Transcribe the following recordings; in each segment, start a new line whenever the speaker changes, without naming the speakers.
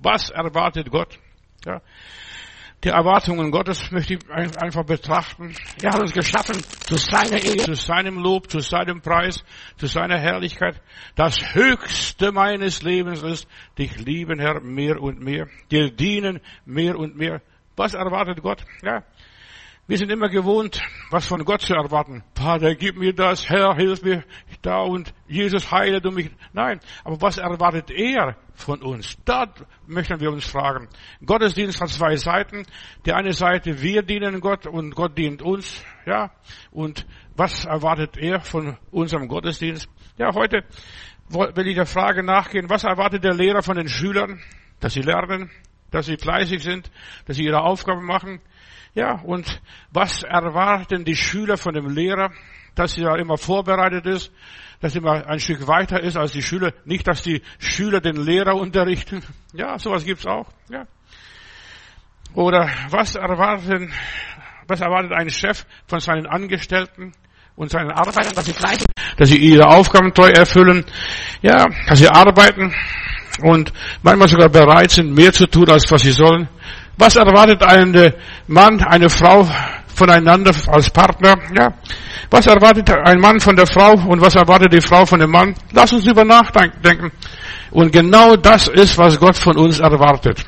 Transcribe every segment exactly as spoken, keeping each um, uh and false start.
Was erwartet Gott? Ja. Die Erwartungen Gottes möchte ich einfach betrachten. Er hat uns geschaffen zu seiner Ehre, zu seinem Lob, zu seinem Preis, zu seiner Herrlichkeit. Das Höchste meines Lebens ist, dich lieben, Herr, mehr und mehr. Dir dienen, mehr und mehr. Was erwartet Gott? Ja. Wir sind immer gewohnt, was von Gott zu erwarten. Vater, gib mir das, Herr, hilf mir da und Jesus heile du mich. Nein, aber was erwartet er von uns? Da möchten wir uns fragen. Gottesdienst hat zwei Seiten. Die eine Seite, wir dienen Gott und Gott dient uns. Ja, und was erwartet er von unserem Gottesdienst? Ja, heute will ich der Frage nachgehen, was erwartet der Lehrer von den Schülern? Dass sie lernen, dass sie fleißig sind, dass sie ihre Aufgaben machen. Ja, und was erwarten die Schüler von dem Lehrer? Dass er immer vorbereitet ist, dass er immer ein Stück weiter ist als die Schüler. Nicht, dass die Schüler den Lehrer unterrichten. Ja, sowas gibt's auch. Ja. Oder was erwarten, was erwartet ein Chef von seinen Angestellten und seinen Arbeitern, dass sie fleißig, dass sie ihre Aufgaben treu erfüllen? Ja, dass sie arbeiten und manchmal sogar bereit sind, mehr zu tun, als was sie sollen. Was erwartet ein Mann, eine Frau voneinander als Partner? Ja. Was erwartet ein Mann von der Frau und was erwartet die Frau von dem Mann? Lass uns über nachdenken. Und genau das ist, was Gott von uns erwartet.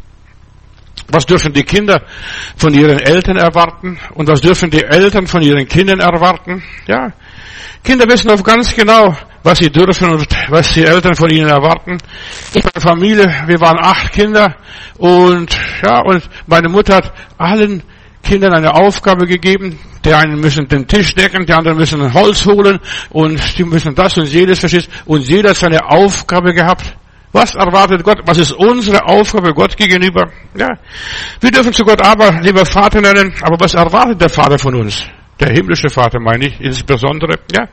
Was dürfen die Kinder von ihren Eltern erwarten? Und was dürfen die Eltern von ihren Kindern erwarten? Ja. Kinder wissen oft ganz genau, was sie dürfen und was die Eltern von ihnen erwarten. In meiner Familie, wir waren acht Kinder und ja, und meine Mutter hat allen Kindern eine Aufgabe gegeben. Die einen müssen den Tisch decken, die anderen müssen Holz holen und die müssen das und jedes, verstehst? Und jeder hat seine Aufgabe gehabt. Was erwartet Gott? Was ist unsere Aufgabe Gott gegenüber? Ja, wir dürfen zu Gott aber lieber Vater nennen, aber was erwartet der Vater von uns? Der himmlische Vater meine ich, insbesondere, ja.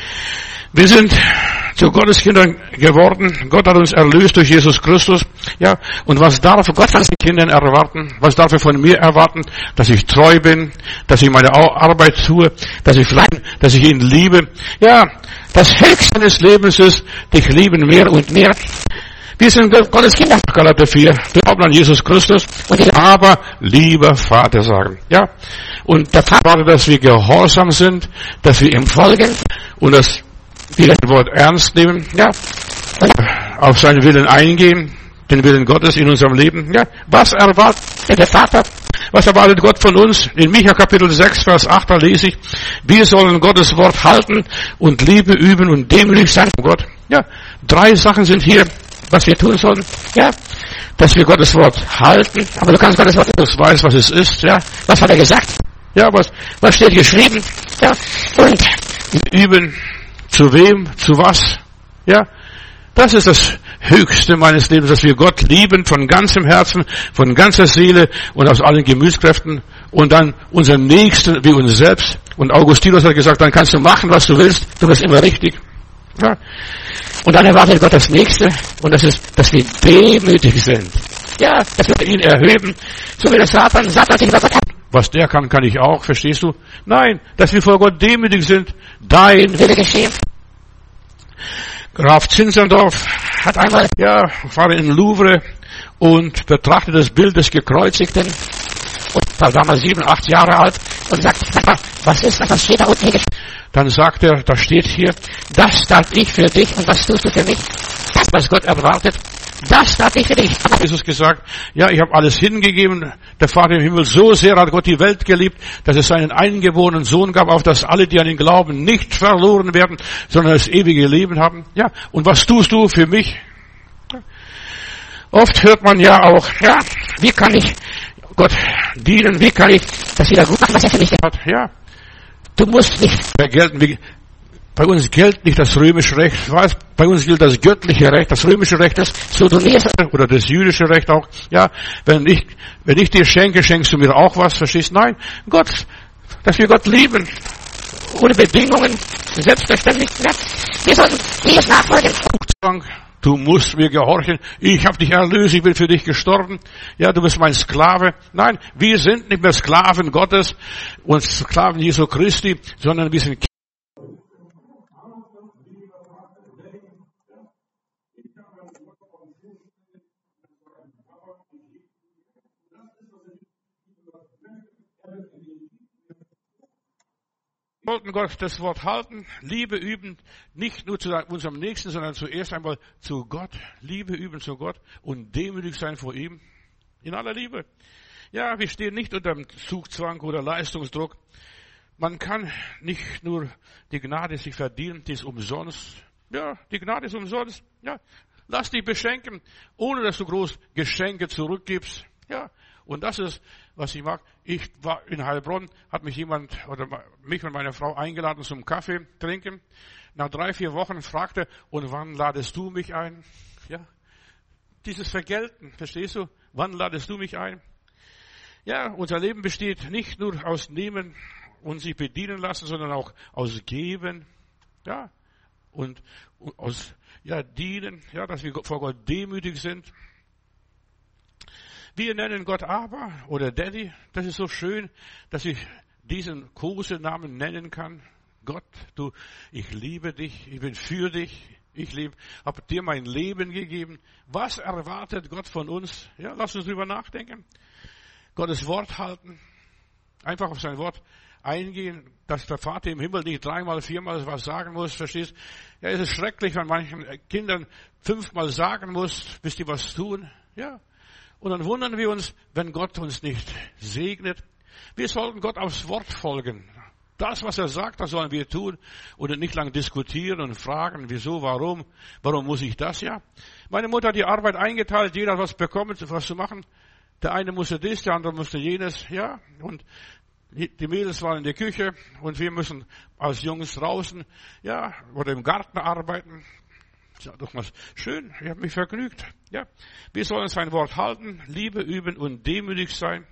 Wir sind zu Gottes Kindern geworden. Gott hat uns erlöst durch Jesus Christus. Ja, und was darf Gott von den Kindern erwarten? Was darf er von mir erwarten? Dass ich treu bin, dass ich meine Arbeit tue, dass ich fleißig, dass ich ihn liebe. Ja, das Höchste des Lebens ist, dich lieben mehr und mehr. Wir sind Gottes Kinder, Galater vier. Wir glauben an Jesus Christus und ich aber lieber Vater sagen. Ja, und der Vater erwartet, dass wir gehorsam sind, dass wir ihm folgen und dass wir das Wort ernst nehmen, ja, auf seinen Willen eingehen, den Willen Gottes in unserem Leben, ja. Was erwartet der Vater? Was erwartet Gott von uns? In Micha Kapitel sechs, Vers acht, da lese ich, wir sollen Gottes Wort halten und Liebe üben und demütig sein vor Gott. Ja, drei Sachen sind hier, was wir tun sollen, ja, dass wir Gottes Wort halten, aber du kannst Gottes Wort, du weißt, was es ist, ja, was hat er gesagt? Ja, was, was steht geschrieben? Ja, und üben, zu wem, zu was? Ja, das ist das Höchste meines Lebens, dass wir Gott lieben von ganzem Herzen, von ganzer Seele und aus allen Gemütskräften und dann unseren Nächsten wie uns selbst. Und Augustinus hat gesagt, dann kannst du machen, was du willst, du bist immer richtig. Ja. Und dann erwartet Gott das Nächste und das ist, dass wir demütig sind. Ja, dass wir ihn erhöhen, so wie der Satan, Satan sich über Gott ab. Was der kann, kann ich auch, verstehst du? Nein, dass wir vor Gott demütig sind. Dein Wille geschehen. Graf Zinzendorf hat einmal, ja, war in Louvre und betrachtet das Bild des Gekreuzigten und war damals sieben, acht Jahre alt und sagt, was ist das, was steht da unten? Dann sagt er, da steht hier, das tat ich für dich und was tust du für mich? Das, was Gott erwartet, das tat ich für dich. Jesus gesagt, ja, ich habe alles hingegeben. Der Vater im Himmel, so sehr hat Gott die Welt geliebt, dass es seinen eingeborenen Sohn gab, auf dass alle, die an ihn glauben, nicht verloren werden, sondern das ewige Leben haben. Ja, und was tust du für mich? Ja. Oft hört man ja auch, ja, wie kann ich Gott dienen, wie kann ich das wieder gut machen, was er für mich hat? Ja, du musst nicht gelten, bei uns gilt nicht das römische Recht, was? Bei uns gilt das göttliche Recht, das römische Recht ist Sodomie oder das jüdische Recht auch. Ja, wenn ich, wenn ich dir schenke, schenkst du mir auch was, verstehst? Nein, Gott, dass wir Gott lieben, ohne Bedingungen, selbstverständlich. Ja. Wir sollten Jesus nachfolgen. Du musst mir gehorchen. Ich habe dich erlöst, ich bin für dich gestorben. Ja, du bist mein Sklave. Nein, wir sind nicht mehr Sklaven Gottes und Sklaven Jesu Christi, sondern wir sind sollten Gott das Wort halten, Liebe üben, nicht nur zu unserem Nächsten, sondern zuerst einmal zu Gott, Liebe üben zu Gott und demütig sein vor ihm, in aller Liebe. Ja, wir stehen nicht unter dem Zugzwang oder Leistungsdruck. Man kann nicht nur die Gnade sich verdienen, die ist umsonst. Ja, die Gnade ist umsonst. Ja, lass dich beschenken, ohne dass du groß Geschenke zurückgibst. Ja, und das ist, was ich mag. Ich war in Heilbronn, hat mich jemand oder mich und meine Frau eingeladen zum Kaffee trinken. Nach drei, vier Wochen fragte, und wann ladest du mich ein? Ja, dieses Vergelten, verstehst du? Wann ladest du mich ein? Ja, unser Leben besteht nicht nur aus Nehmen und sich bedienen lassen, sondern auch aus Geben. Ja, und aus, ja, Dienen, ja, dass wir vor Gott demütig sind. Wir nennen Gott Aber oder Daddy. Das ist so schön, dass ich diesen Kosenamen nennen kann. Gott, du, ich liebe dich, ich bin für dich, ich lebe, habe dir mein Leben gegeben. Was erwartet Gott von uns? Ja, lass uns drüber nachdenken. Gottes Wort halten, einfach auf sein Wort eingehen, dass der Vater im Himmel nicht dreimal, viermal was sagen muss, verstehst? Ja, es ist schrecklich, wenn manchen Kindern fünfmal sagen muss, bis die was tun. Ja. Und dann wundern wir uns, wenn Gott uns nicht segnet. Wir sollten Gott aufs Wort folgen. Das, was er sagt, das sollen wir tun und nicht lang diskutieren und fragen, wieso, warum, warum muss ich das? Ja. Meine Mutter hat die Arbeit eingeteilt, jeder hat was bekommen, was zu machen. Der eine musste dies, der andere musste jenes, ja. Und die Mädels waren in der Küche und wir müssen als Jungs draußen, ja, oder im Garten arbeiten. Ja, doch mal schön, ich habe mich vergnügt. Ja, wir sollen sein Wort halten, Liebe üben und demütig sein.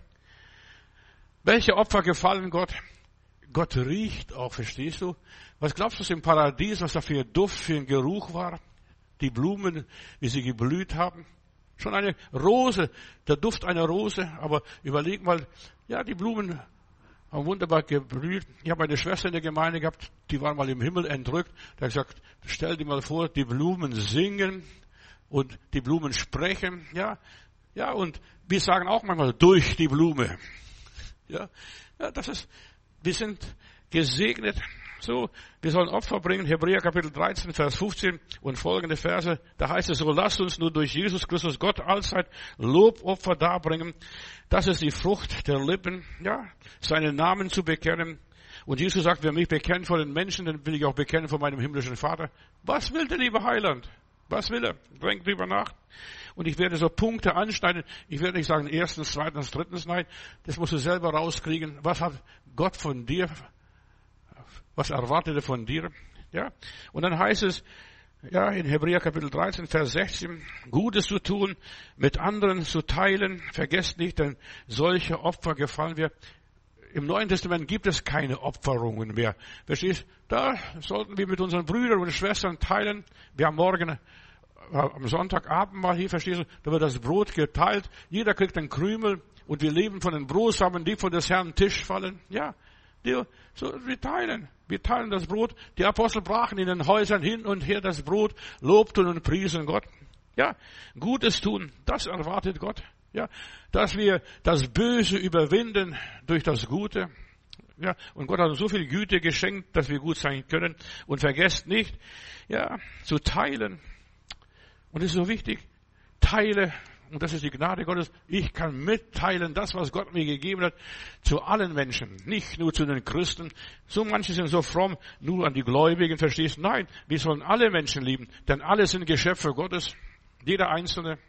Welche Opfer gefallen Gott? Gott riecht auch, verstehst du? Was glaubst du im Paradies, was da für ein Duft, für ein Geruch war? Die Blumen, wie sie geblüht haben. Schon eine Rose, der Duft einer Rose. Aber überleg mal, ja, die Blumen haben wunderbar geblüht. Ich habe eine Schwester in der Gemeinde gehabt, die war mal im Himmel entrückt. Der hat gesagt, stell dir mal vor, die Blumen singen und die Blumen sprechen. Ja, ja, und wir sagen auch manchmal durch die Blume. Ja, ja, das ist, wir sind gesegnet. So, wir sollen Opfer bringen. Hebräer Kapitel dreizehn, Vers fünfzehn und folgende Verse. Da heißt es so, lasst uns nur durch Jesus Christus Gott allzeit Lobopfer darbringen. Das ist die Frucht der Lippen, ja, seinen Namen zu bekennen. Und Jesus sagt, wer mich bekennt vor den Menschen, dann will ich auch bekennen vor meinem himmlischen Vater. Was will der liebe Heiland? Was will er? Denk drüber nach. Und ich werde so Punkte anschneiden. Ich werde nicht sagen, erstens, zweitens, drittens, nein. Das musst du selber rauskriegen. Was hat Gott von dir? Was erwartet er von dir? Ja. Und dann heißt es, ja, in Hebräer Kapitel dreizehn, Vers sechzehn, Gutes zu tun, mit anderen zu teilen. Vergesst nicht, denn solche Opfer gefallen wir. Im Neuen Testament gibt es keine Opferungen mehr. Verstehst? Da sollten wir mit unseren Brüdern und Schwestern teilen. Wir haben morgen am Sonntagabend mal hier, verstehst du, da wird das Brot geteilt. Jeder kriegt einen Krümel und wir leben von den Brosamen, die von des Herrn Tisch fallen. Ja, die, so, wir teilen. Wir teilen das Brot. Die Apostel brachen in den Häusern hin und her das Brot, lobten und priesen Gott. Ja, Gutes tun, das erwartet Gott. Ja, dass wir das Böse überwinden durch das Gute. Ja, und Gott hat uns so viel Güte geschenkt, dass wir gut sein können. Und vergesst nicht, ja, zu teilen. Und es ist so wichtig, teile, und das ist die Gnade Gottes, ich kann mitteilen, das, was Gott mir gegeben hat, zu allen Menschen, nicht nur zu den Christen. So manche sind so fromm, nur an die Gläubigen, verstehst du? Nein, wir sollen alle Menschen lieben, denn alle sind Geschöpfe Gottes, jeder Einzelne.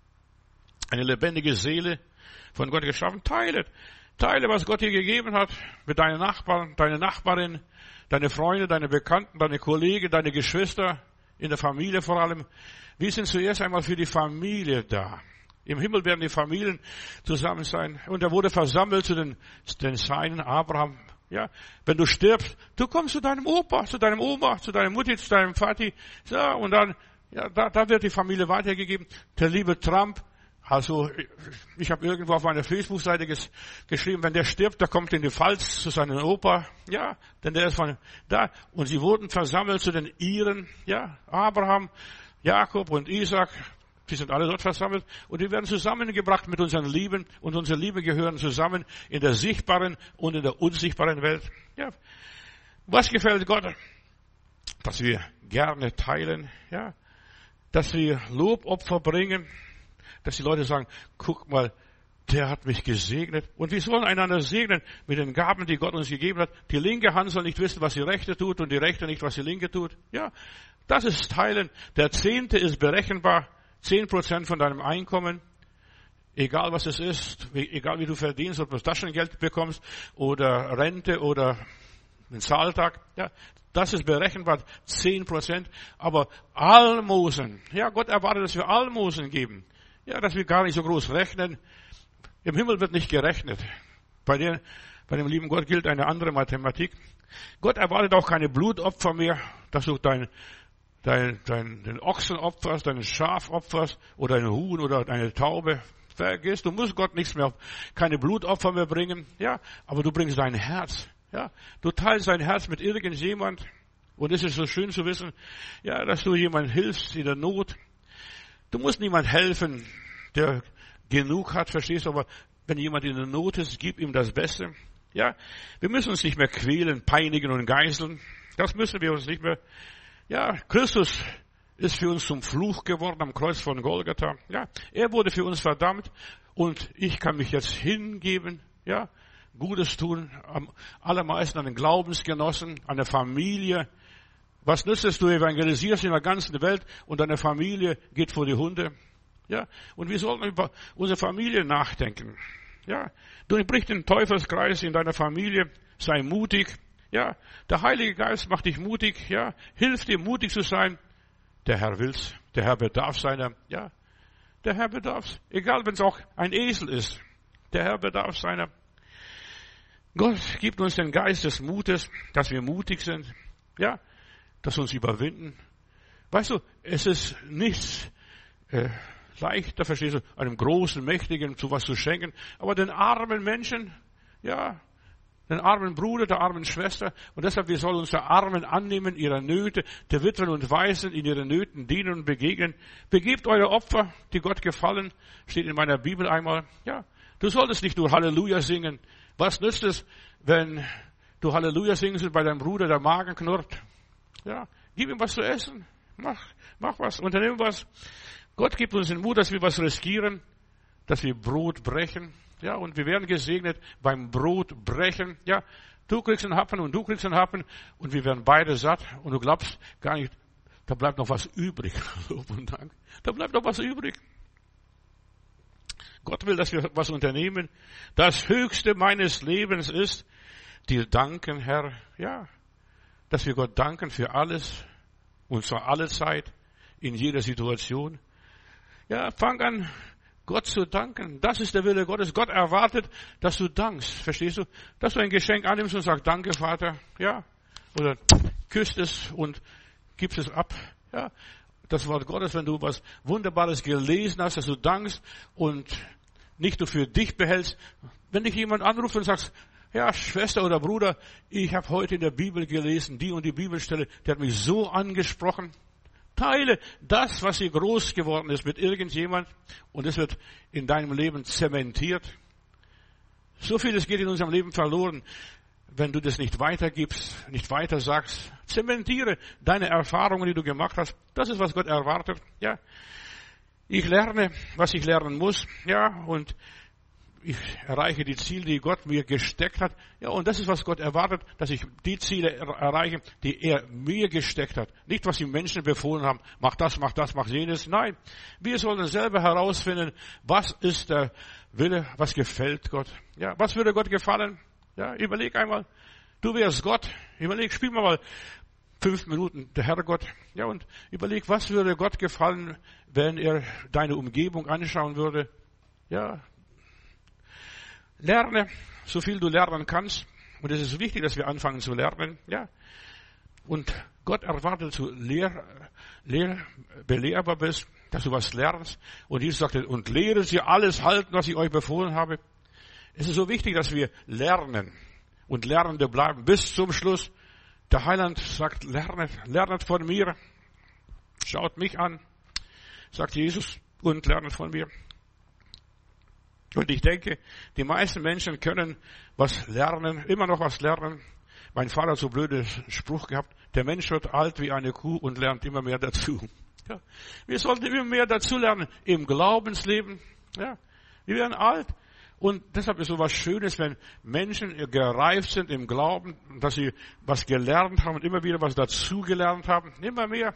Eine lebendige Seele von Gott geschaffen. Teile. Teile, was Gott dir gegeben hat, mit deinen Nachbarn, deine Nachbarin, deine Freunde, deine Bekannten, deine Kollegen, deine Geschwister, in der Familie vor allem. Wir sind zuerst einmal für die Familie da. Im Himmel werden die Familien zusammen sein. Und er wurde versammelt zu den, den Seinen, Abraham. Ja, wenn du stirbst, du kommst zu deinem Opa, zu deinem Oma, zu deiner Mutti, zu deinem Vati. So, und dann, ja, da, da wird die Familie weitergegeben. Der liebe Trump, also, ich habe irgendwo auf meiner Facebook-Seite ges- geschrieben, wenn der stirbt, der kommt in die Pfalz zu seinem Opa, ja, denn der ist von da. Und sie wurden versammelt zu den Iren, ja, Abraham, Jakob und Isaac, die sind alle dort versammelt. Und die werden zusammengebracht mit unseren Lieben. Und unsere Liebe gehören zusammen in der sichtbaren und in der unsichtbaren Welt. Ja, Was gefällt Gott? Dass wir gerne teilen, ja, dass wir Lobopfer bringen, dass die Leute sagen, guck mal, der hat mich gesegnet. Und wir sollen einander segnen mit den Gaben, die Gott uns gegeben hat. Die linke Hand soll nicht wissen, was die rechte tut und die rechte nicht, was die linke tut. Ja, das ist Teilen. Der Zehnte ist berechenbar. Zehn Prozent von deinem Einkommen. Egal was es ist, egal wie du verdienst, ob du Taschengeld bekommst oder Rente oder einen Zahltag. Ja, das ist berechenbar. Zehn Prozent. Aber Almosen. Ja, Gott erwartet, dass wir Almosen geben. Ja, dass wir gar nicht so groß rechnen. Im Himmel wird nicht gerechnet. Bei, der, bei dem lieben Gott gilt eine andere Mathematik. Gott erwartet auch keine Blutopfer mehr, dass du dein, dein, dein, den Ochsen opferst, deinen Schaf opferst oder einen Huhn oder eine Taube. Vergiss, du musst Gott nichts mehr, keine Blutopfer mehr bringen. Ja, aber du bringst dein Herz. Ja, du teilst dein Herz mit irgendjemand. Und es ist so schön zu wissen, ja, dass du jemand hilfst in der Not. Du musst niemand helfen, der genug hat, verstehst du, aber wenn jemand in der Not ist, gib ihm das Beste. Ja, wir müssen uns nicht mehr quälen, peinigen und geißeln. Das müssen wir uns nicht mehr. Ja, Christus ist für uns zum Fluch geworden am Kreuz von Golgatha. Ja, er wurde für uns verdammt und ich kann mich jetzt hingeben, ja, Gutes tun, am allermeisten an den Glaubensgenossen, an der Familie. Was nützt es, du evangelisierst in der ganzen Welt und deine Familie geht vor die Hunde? Ja, und wir sollten über unsere Familie nachdenken. Ja, durchbrich den Teufelskreis in deiner Familie, sei mutig. Ja, der Heilige Geist macht dich mutig. Ja, hilf dir mutig zu sein. Der Herr will's. Der Herr bedarf seiner. Ja, der Herr bedarf's. Egal, wenn es auch ein Esel ist. Der Herr bedarf seiner. Gott gibt uns den Geist des Mutes, dass wir mutig sind. Ja, dass wir uns überwinden. Weißt du, es ist nichts äh, leichter, verstehst du, einem großen, mächtigen zu was zu schenken, aber den armen Menschen, ja, den armen Bruder, der armen Schwester, und deshalb, wir sollen uns der Armen annehmen, ihrer Nöte, der Witwen und Waisen in ihren Nöten dienen und begegnen. Begebt eure Opfer, die Gott gefallen, steht in meiner Bibel einmal, ja. Du solltest nicht nur Halleluja singen. Was nützt es, wenn du Halleluja singst und bei deinem Bruder der Magen knurrt? Ja, gib ihm was zu essen. Mach, mach was, unternimm was. Gott gibt uns den Mut, dass wir was riskieren, dass wir Brot brechen. Ja, und wir werden gesegnet beim Brotbrechen. Ja, du kriegst einen Happen und du kriegst einen Happen und wir werden beide satt und du glaubst gar nicht, da bleibt noch was übrig. Lob und Dank. Da bleibt noch was übrig. Gott will, dass wir was unternehmen. Das Höchste meines Lebens ist, dir danken, Herr. Ja, dass wir Gott danken für alles und zwar alle Zeit, in jeder Situation. Ja, fang an, Gott zu danken. Das ist der Wille Gottes. Gott erwartet, dass du dankst. Verstehst du? Dass du ein Geschenk annimmst und sagst, danke, Vater. Ja. Oder küsst es und gibst es ab. Ja. Das Wort Gottes, wenn du was Wunderbares gelesen hast, dass du dankst und nicht nur für dich behältst. Wenn dich jemand anruft und sagst, ja, Schwester oder Bruder, ich habe heute in der Bibel gelesen, die und die Bibelstelle, die hat mich so angesprochen. Teile das, was hier groß geworden ist, mit irgendjemand und es wird in deinem Leben zementiert. So vieles geht in unserem Leben verloren, wenn du das nicht weitergibst, nicht weiter sagst. Zementiere deine Erfahrungen, die du gemacht hast. Das ist, was Gott erwartet. Ja, ich lerne, was ich lernen muss. Ja, und ich erreiche die Ziele, die Gott mir gesteckt hat. Ja, und das ist, was Gott erwartet, dass ich die Ziele erreiche, die er mir gesteckt hat. Nicht, was die Menschen befohlen haben. Mach das, mach das, mach jenes. Nein, wir sollen selber herausfinden, was ist der Wille, was gefällt Gott. Ja, was würde Gott gefallen? Ja, überleg einmal. Du wärst Gott. Überleg, spiel mal fünf Minuten der Herrgott. Ja, und überleg, was würde Gott gefallen, wenn er deine Umgebung anschauen würde. Ja, lerne, so viel du lernen kannst. Und es ist wichtig, dass wir anfangen zu lernen. Ja. Und Gott erwartet, dass du lehr, lehr, belehrbar bist, dass du was lernst. Und Jesus sagte, und lehre sie alles halten, was ich euch befohlen habe. Es ist so wichtig, dass wir lernen und Lernende bleiben bis zum Schluss. Der Heiland sagt, lernet, lernet von mir. Schaut mich an, sagt Jesus, und lernet von mir. Und ich denke, die meisten Menschen können was lernen, immer noch was lernen. Mein Vater hat so einen blöden Spruch gehabt, der Mensch wird alt wie eine Kuh und lernt immer mehr dazu. Ja. Wir sollten immer mehr dazu lernen im Glaubensleben. Ja. Wir werden alt. Und deshalb ist so was Schönes, wenn Menschen gereift sind im Glauben, dass sie was gelernt haben und immer wieder was dazugelernt haben. Immer mehr.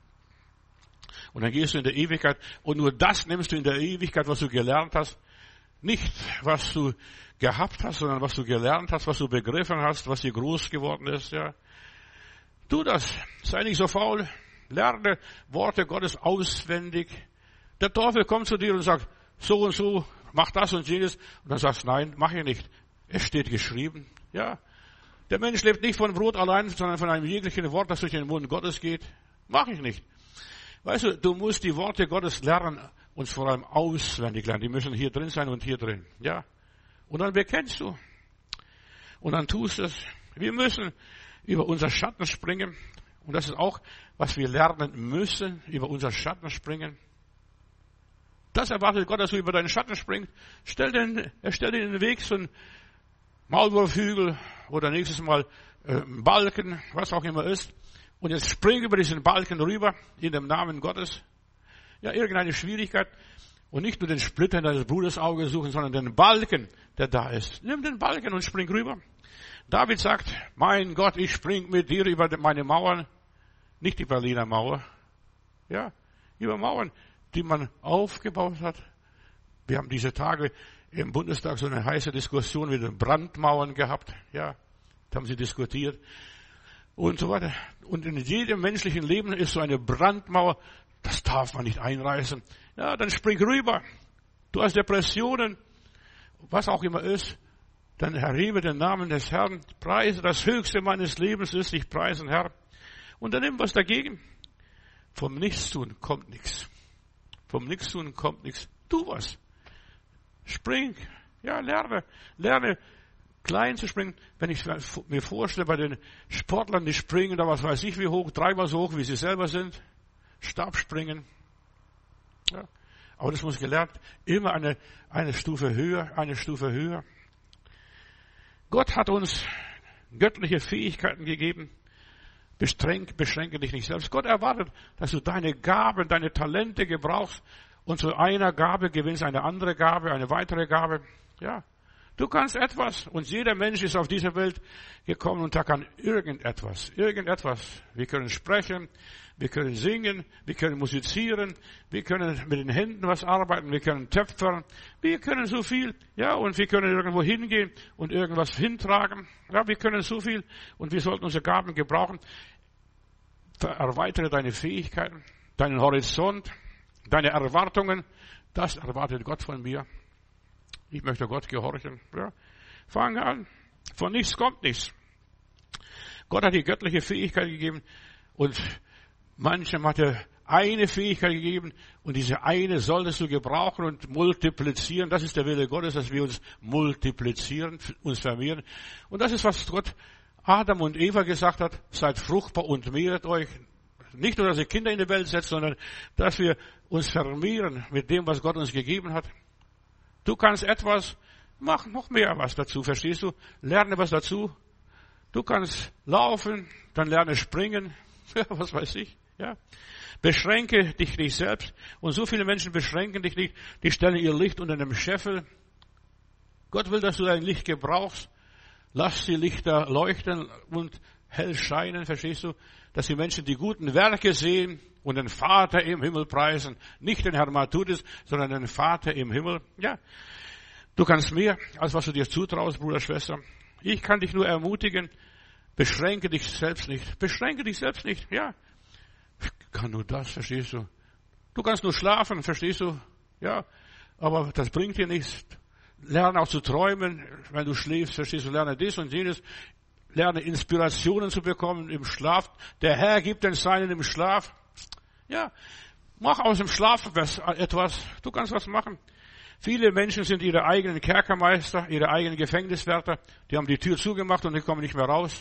Und dann gehst du in der Ewigkeit und nur das nimmst du in der Ewigkeit, was du gelernt hast. Nicht, was du gehabt hast, sondern was du gelernt hast, was du begriffen hast, was dir groß geworden ist. Ja. Tu das. Sei nicht so faul. Lerne Worte Gottes auswendig. Der Teufel kommt zu dir und sagt, so und so, mach das und jenes. Und dann sagst du, nein, mach ich nicht. Es steht geschrieben. Ja. Der Mensch lebt nicht von Brot allein, sondern von einem jeglichen Wort, das durch den Mund Gottes geht. Mach ich nicht. Weißt du, du musst die Worte Gottes lernen und vor allem auswendig lernen. Die müssen hier drin sein und hier drin. Ja. Und dann bekennst du. Und dann tust du es. Wir müssen über unser Schatten springen. Und das ist auch, was wir lernen müssen, über unser Schatten springen. Das erwartet Gott, dass du über deinen Schatten springst. Stell den, er stellt dir in den Weg so einen Maulwurfhügel oder nächstes Mal äh, einen Balken, was auch immer ist. Und jetzt spring über diesen Balken rüber, in dem Namen Gottes. Ja, irgendeine Schwierigkeit. Und nicht nur den Splitter in deines Bruders Auge suchen, sondern den Balken, der da ist. Nimm den Balken und spring rüber. David sagt, mein Gott, ich spring mit dir über meine Mauern. Nicht die Berliner Mauer. Ja, über Mauern, die man aufgebaut hat. Wir haben diese Tage im Bundestag so eine heiße Diskussion mit den Brandmauern gehabt. Ja, da haben sie diskutiert. Und so weiter. Und in jedem menschlichen Leben ist so eine Brandmauer, das darf man nicht einreißen. Ja, dann spring rüber. Du hast Depressionen, was auch immer ist, dann erhebe den Namen des Herrn, preise, das Höchste meines Lebens ist, ich preisen, Herr. Und dann nimm was dagegen. Vom Nichtstun kommt nichts. Vom Nichtstun kommt nichts. Tu was. Spring. Ja, lerne. Lerne, klein zu springen. Wenn ich mir vorstelle, bei den Sportlern, die springen da was weiß ich wie hoch, dreimal so hoch, wie sie selber sind. Stabspringen. Ja. Aber das muss gelernt. Immer eine, eine Stufe höher, eine Stufe höher. Gott hat uns göttliche Fähigkeiten gegeben. Beschränke, beschränke dich nicht selbst. Gott erwartet, dass du deine Gaben, deine Talente gebrauchst und zu einer Gabe gewinnst eine andere Gabe, eine weitere Gabe. Ja, du kannst etwas und jeder Mensch ist auf diese Welt gekommen und da kann irgendetwas, irgendetwas. Wir können sprechen, wir können singen, wir können musizieren, wir können mit den Händen was arbeiten, wir können töpfern, wir können so viel, ja, und wir können irgendwo hingehen und irgendwas hintragen. Ja, wir können so viel und wir sollten unsere Gaben gebrauchen. Erweitere deine Fähigkeiten, deinen Horizont, deine Erwartungen. Das erwartet Gott von mir. Ich möchte Gott gehorchen. Ja. Fange an. Von nichts kommt nichts. Gott hat die göttliche Fähigkeit gegeben und manchem hat er eine Fähigkeit gegeben und diese eine solltest du gebrauchen und multiplizieren. Das ist der Wille Gottes, dass wir uns multiplizieren, uns vermehren. Und das ist, was Gott Adam und Eva gesagt hat, seid fruchtbar und mehret euch. Nicht nur, dass ihr Kinder in die Welt setzt, sondern dass wir uns vermehren mit dem, was Gott uns gegeben hat. Du kannst etwas, mach noch mehr was dazu, verstehst du? Lerne was dazu. Du kannst laufen, dann lerne springen, ja, was weiß ich, ja. Beschränke dich nicht selbst. Und so viele Menschen beschränken dich nicht, die stellen ihr Licht unter einem Scheffel. Gott will, dass du dein Licht gebrauchst. Lass die Lichter leuchten und hell scheinen, verstehst du? Dass die Menschen die guten Werke sehen und den Vater im Himmel preisen. Nicht den Herrn Matthäus, sondern den Vater im Himmel. Ja, du kannst mehr, als was du dir zutraust, Bruder, Schwester. Ich kann dich nur ermutigen, beschränke dich selbst nicht. Beschränke dich selbst nicht, ja. Ich kann nur das, verstehst du? Du kannst nur schlafen, verstehst du? Ja, aber das bringt dir nichts. Lerne auch zu träumen, wenn du schläfst, verstehst du, lerne dies und jenes. Lerne Inspirationen zu bekommen im Schlaf. Der Herr gibt den Seinen im Schlaf. Ja, mach aus dem Schlaf etwas. Du kannst was machen. Viele Menschen sind ihre eigenen Kerkermeister, ihre eigenen Gefängniswärter. Die haben die Tür zugemacht und die kommen nicht mehr raus.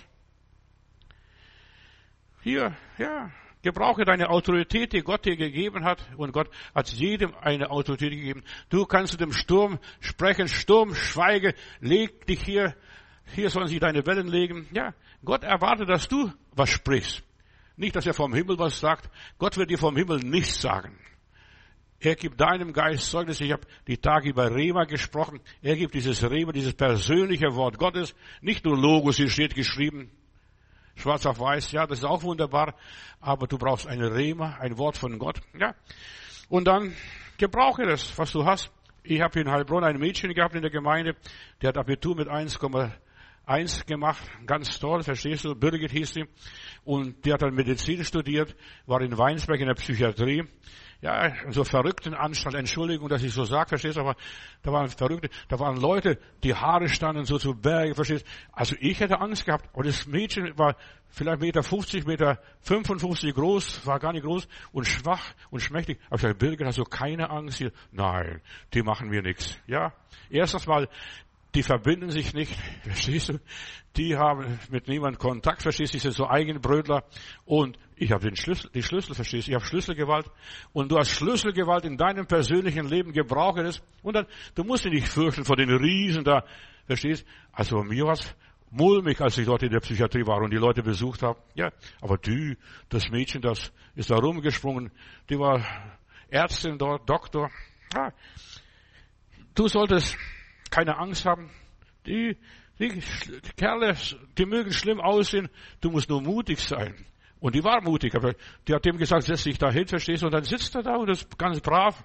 Hier, ja, gebrauche deine Autorität, die Gott dir gegeben hat. Und Gott hat jedem eine Autorität gegeben. Du kannst zu dem Sturm sprechen. Sturm, schweige, leg dich hier hier sollen sie deine Wellen legen. Ja, Gott erwartet, dass du was sprichst. Nicht, dass er vom Himmel was sagt. Gott wird dir vom Himmel nichts sagen. Er gibt deinem Geist Zeugnis. Ich habe die Tage über Rema gesprochen. Er gibt dieses Rema, dieses persönliche Wort Gottes. Nicht nur Logos, hier steht geschrieben. Schwarz auf weiß, ja, das ist auch wunderbar. Aber du brauchst eine Rema, ein Wort von Gott. Ja. Und dann gebrauche das, was du hast. Ich habe in Heilbronn ein Mädchen gehabt in der Gemeinde. Der hat Abitur mit eins Komma eins gemacht. Ganz toll, verstehst du? Birgit hieß sie. Und die hat dann Medizin studiert, war in Weinsberg in der Psychiatrie. Ja, so verrückten Anstalt, Entschuldigung, dass ich so sage, verstehst du, aber da waren Verrückte, da waren Leute, die Haare standen so zu Berge, verstehst du. Also ich hätte Angst gehabt. Und das Mädchen war vielleicht Meter fünfzig, Meter fünfundfünfzig groß, war gar nicht groß und schwach und schmächtig. Aber ich sage, Birgit, hast du keine Angst hier? Nein, die machen mir nichts. Ja, erstens mal, die verbinden sich nicht, verstehst du? Die haben mit niemandem Kontakt, verstehst du? Die sind so Eigenbrötler. Und ich habe den Schlüssel, die Schlüssel, verstehst du? Ich habe Schlüsselgewalt. Und du hast Schlüsselgewalt in deinem persönlichen Leben, gebrauche es. Und dann, du musst dich nicht fürchten vor den Riesen da, verstehst du? Also mir war es mulmig, als ich dort in der Psychiatrie war und die Leute besucht habe. Ja, aber die, das Mädchen, das ist da rumgesprungen. Die war Ärztin dort, Doktor. Ja. Du solltest keine Angst haben. Die, die, die Kerle, die mögen schlimm aussehen. Du musst nur mutig sein. Und die war mutig. Aber die hat dem gesagt, setz dich da hin, verstehst du? Und dann sitzt er da und ist ganz brav.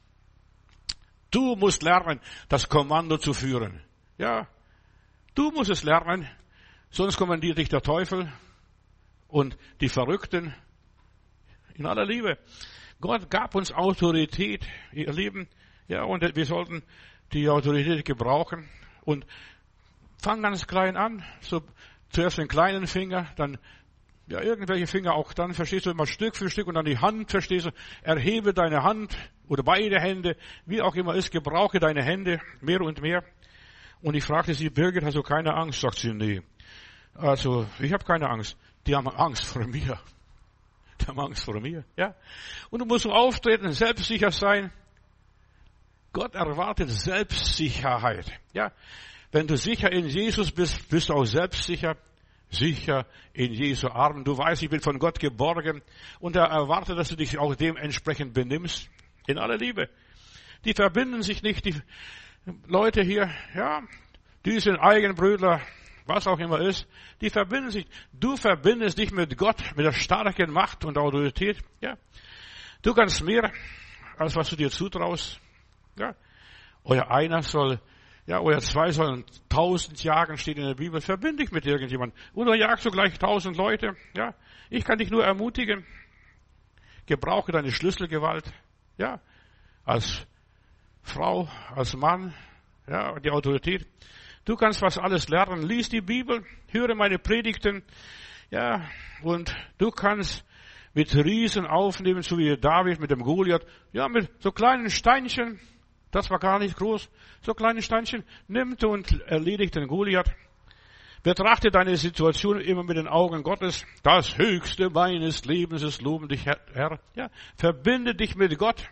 Du musst lernen, das Kommando zu führen. Ja. Du musst es lernen. Sonst kommandiert dich der Teufel und die Verrückten. In aller Liebe. Gott gab uns Autorität, ihr Lieben. Ja, und wir sollten die Autorität gebrauchen und fang ganz klein an, so zuerst den kleinen Finger, dann ja irgendwelche Finger auch dann, verstehst du, immer Stück für Stück und dann die Hand, verstehst du, erhebe deine Hand oder beide Hände, wie auch immer ist, gebrauche deine Hände mehr und mehr. Und ich fragte sie, Birgit, hast du keine Angst? Sagt sie, nee. Also, ich habe keine Angst. Die haben Angst vor mir. Die haben Angst vor mir, ja. Und du musst so auftreten, selbstsicher sein. Gott erwartet Selbstsicherheit. Ja, wenn du sicher in Jesus bist, bist du auch selbstsicher, sicher in Jesu Armen. Du weißt, ich bin von Gott geborgen und er erwartet, dass du dich auch dementsprechend benimmst. In aller Liebe. Die verbinden sich nicht, die Leute hier, ja, die sind Eigenbrötler, was auch immer ist, die verbinden sich. Du verbindest dich mit Gott, mit der starken Macht und Autorität. Ja, du kannst mehr, als was du dir zutraust. Ja, euer einer soll, ja, euer zwei sollen tausend jagen, steht in der Bibel. Verbind dich mit irgendjemandem. Oder jagst du gleich tausend Leute. Ja, ich kann dich nur ermutigen. Gebrauche deine Schlüsselgewalt. Ja, als Frau, als Mann, ja, die Autorität. Du kannst was alles lernen. Lies die Bibel, höre meine Predigten. Ja, und du kannst mit Riesen aufnehmen, so wie David mit dem Goliath. Ja, mit so kleinen Steinchen. Das war gar nicht groß. So kleine Steinchen nimmt und erledigt den Goliath. Betrachte deine Situation immer mit den Augen Gottes. Das Höchste meines Lebens ist loben dich, Herr. Ja, verbinde dich mit Gott.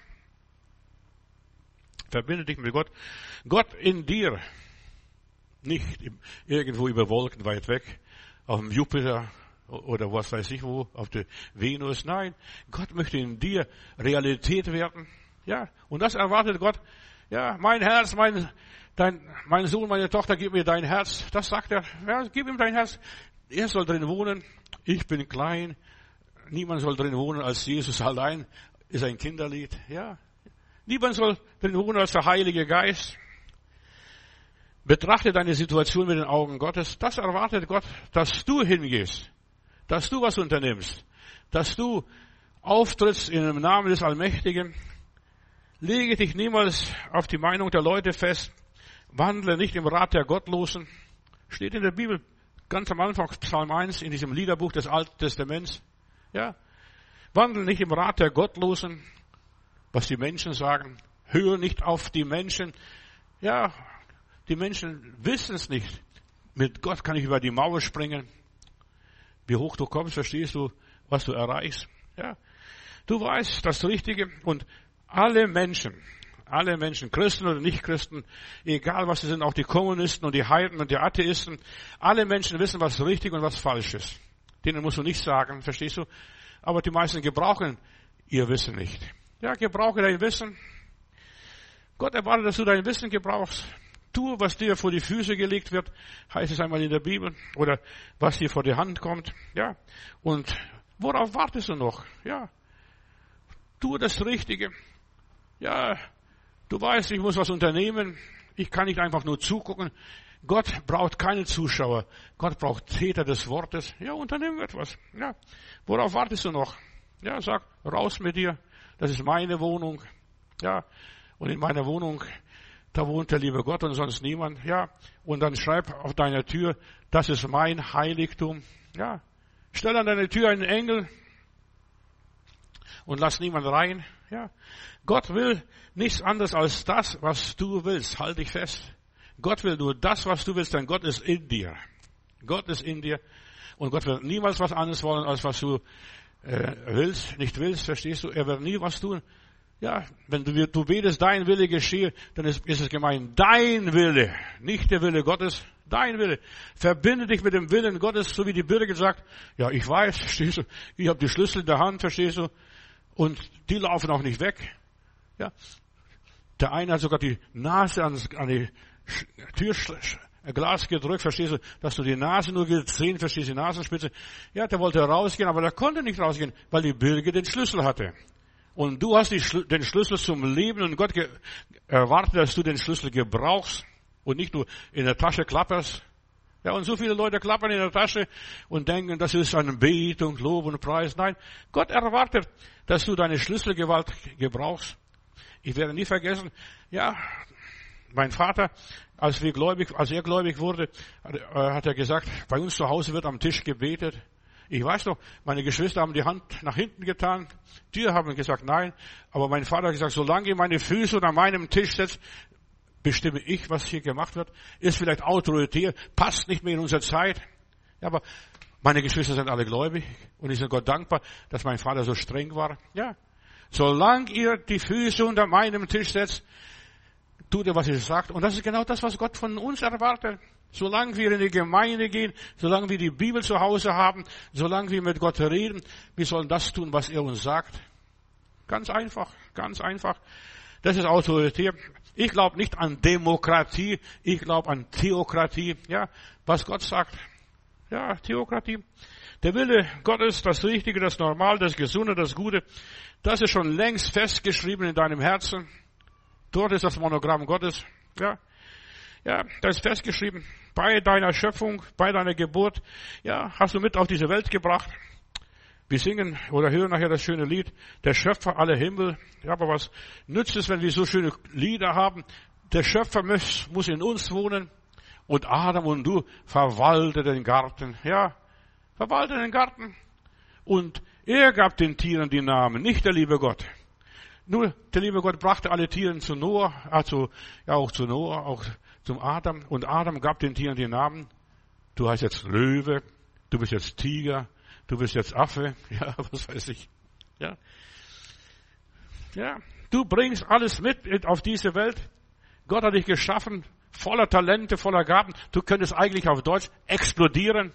Verbinde dich mit Gott. Gott in dir. Nicht irgendwo über Wolken weit weg, auf dem Jupiter oder was weiß ich wo, auf der Venus. Nein, Gott möchte in dir Realität werden. Ja, und das erwartet Gott. Ja, mein Herz, mein, dein, mein Sohn, meine Tochter, gib mir dein Herz. Das sagt er. Ja, gib ihm dein Herz. Er soll drin wohnen. Ich bin klein. Niemand soll drin wohnen als Jesus allein. Ist ein Kinderlied. Ja. Niemand soll drin wohnen als der Heilige Geist. Betrachte deine Situation mit den Augen Gottes. Das erwartet Gott, dass du hingehst. Dass du was unternimmst. Dass du auftrittst in dem Namen des Allmächtigen. Lege dich niemals auf die Meinung der Leute fest. Wandle nicht im Rat der Gottlosen. Steht in der Bibel, ganz am Anfang, Psalm eins, in diesem Liederbuch des Alten Testaments. Ja. Wandle nicht im Rat der Gottlosen, was die Menschen sagen. Höre nicht auf die Menschen. Ja, die Menschen wissen es nicht. Mit Gott kann ich über die Mauer springen. Wie hoch du kommst, verstehst du, was du erreichst. Ja. Du weißt das Richtige und alle Menschen, Alle Menschen, Christen oder Nicht-Christen, egal was sie sind, auch die Kommunisten und die Heiden und die Atheisten, alle Menschen wissen, was richtig und was falsch ist. Denen musst du nicht sagen, verstehst du? Aber die meisten gebrauchen ihr Wissen nicht. Ja, gebrauche dein Wissen. Gott erwartet, dass du dein Wissen gebrauchst. Tu, was dir vor die Füße gelegt wird, heißt es einmal in der Bibel, oder was dir vor die Hand kommt, ja. Und worauf wartest du noch? Ja. Tu das Richtige. Ja. Du weißt, ich muss was unternehmen. Ich kann nicht einfach nur zugucken. Gott braucht keine Zuschauer. Gott braucht Täter des Wortes. Ja, unternehmen etwas. Ja. Worauf wartest du noch? Ja, sag, raus mit dir. Das ist meine Wohnung. Ja. Und in meiner Wohnung, da wohnt der liebe Gott und sonst niemand. Ja. Und dann schreib auf deiner Tür, das ist mein Heiligtum. Ja. Stell an deine Tür einen Engel und lass niemand rein. Ja. Gott will nichts anderes als das, was du willst. Halt dich fest. Gott will nur das, was du willst, denn Gott ist in dir. Gott ist in dir. Und Gott wird niemals was anderes wollen, als was du äh, willst, nicht willst, verstehst du? Er wird nie was tun. Ja, wenn du, du betest, dein Wille geschehe, dann ist, ist es gemeint, dein Wille, nicht der Wille Gottes, dein Wille. Verbinde dich mit dem Willen Gottes, so wie die Birgit sagt, ja, ich weiß, verstehst du, ich habe die Schlüssel in der Hand, verstehst du, und die laufen auch nicht weg. Ja, der eine hat sogar die Nase an, an die Türglas gedrückt, verstehst du, dass du die Nase nur gesehen, verstehst du, die Nasenspitze. Ja, der wollte rausgehen, aber der konnte nicht rausgehen, weil die Birgit den Schlüssel hatte. Und du hast die, den Schlüssel zum Leben und Gott ge- erwartet, dass du den Schlüssel gebrauchst und nicht nur in der Tasche klapperst. Ja, und so viele Leute klappern in der Tasche und denken, das ist eine Betung, Lob und Preis. Nein, Gott erwartet, dass du deine Schlüsselgewalt gebrauchst. Ich werde nie vergessen, ja, mein Vater, als wir gläubig, als er gläubig wurde, hat er gesagt, bei uns zu Hause wird am Tisch gebetet. Ich weiß noch, meine Geschwister haben die Hand nach hinten getan. Die haben gesagt, nein. Aber mein Vater hat gesagt, solange ihr meine Füße unter meinem Tisch setzt, bestimme ich, was hier gemacht wird. Ist vielleicht autoritär, passt nicht mehr in unsere Zeit. Ja, aber meine Geschwister sind alle gläubig. Und ich bin Gott dankbar, dass mein Vater so streng war. Ja. Solange ihr die Füße unter meinem Tisch setzt, tut ihr, was ihr sagt. Und das ist genau das, was Gott von uns erwartet. Solange wir in die Gemeinde gehen, solange wir die Bibel zu Hause haben, solange wir mit Gott reden, wir sollen das tun, was er uns sagt. Ganz einfach, ganz einfach. Das ist autoritär. Ich glaube nicht an Demokratie, ich glaube an Theokratie. Ja, was Gott sagt. Ja, Theokratie. Der Wille Gottes, das Richtige, das Normal, das Gesunde, das Gute, das ist schon längst festgeschrieben in deinem Herzen. Dort ist das Monogramm Gottes. Ja, ja, das ist festgeschrieben. Bei deiner Schöpfung, bei deiner Geburt, ja, hast du mit auf diese Welt gebracht. Wir singen oder hören nachher das schöne Lied, der Schöpfer aller Himmel. Ja, aber was nützt es, wenn wir so schöne Lieder haben? Der Schöpfer muss, muss in uns wohnen und Adam und du verwalte den Garten. Ja, verwalte den Garten. Und er gab den Tieren die Namen, nicht der liebe Gott. Nur der liebe Gott brachte alle Tiere zu Noah, also ja auch zu Noah, auch zum Adam. Und Adam gab den Tieren die Namen. Du heißt jetzt Löwe, du bist jetzt Tiger, du bist jetzt Affe, ja, was weiß ich. Ja, ja, du bringst alles mit auf diese Welt. Gott hat dich geschaffen, voller Talente, voller Gaben. Du könntest eigentlich auf Deutsch explodieren.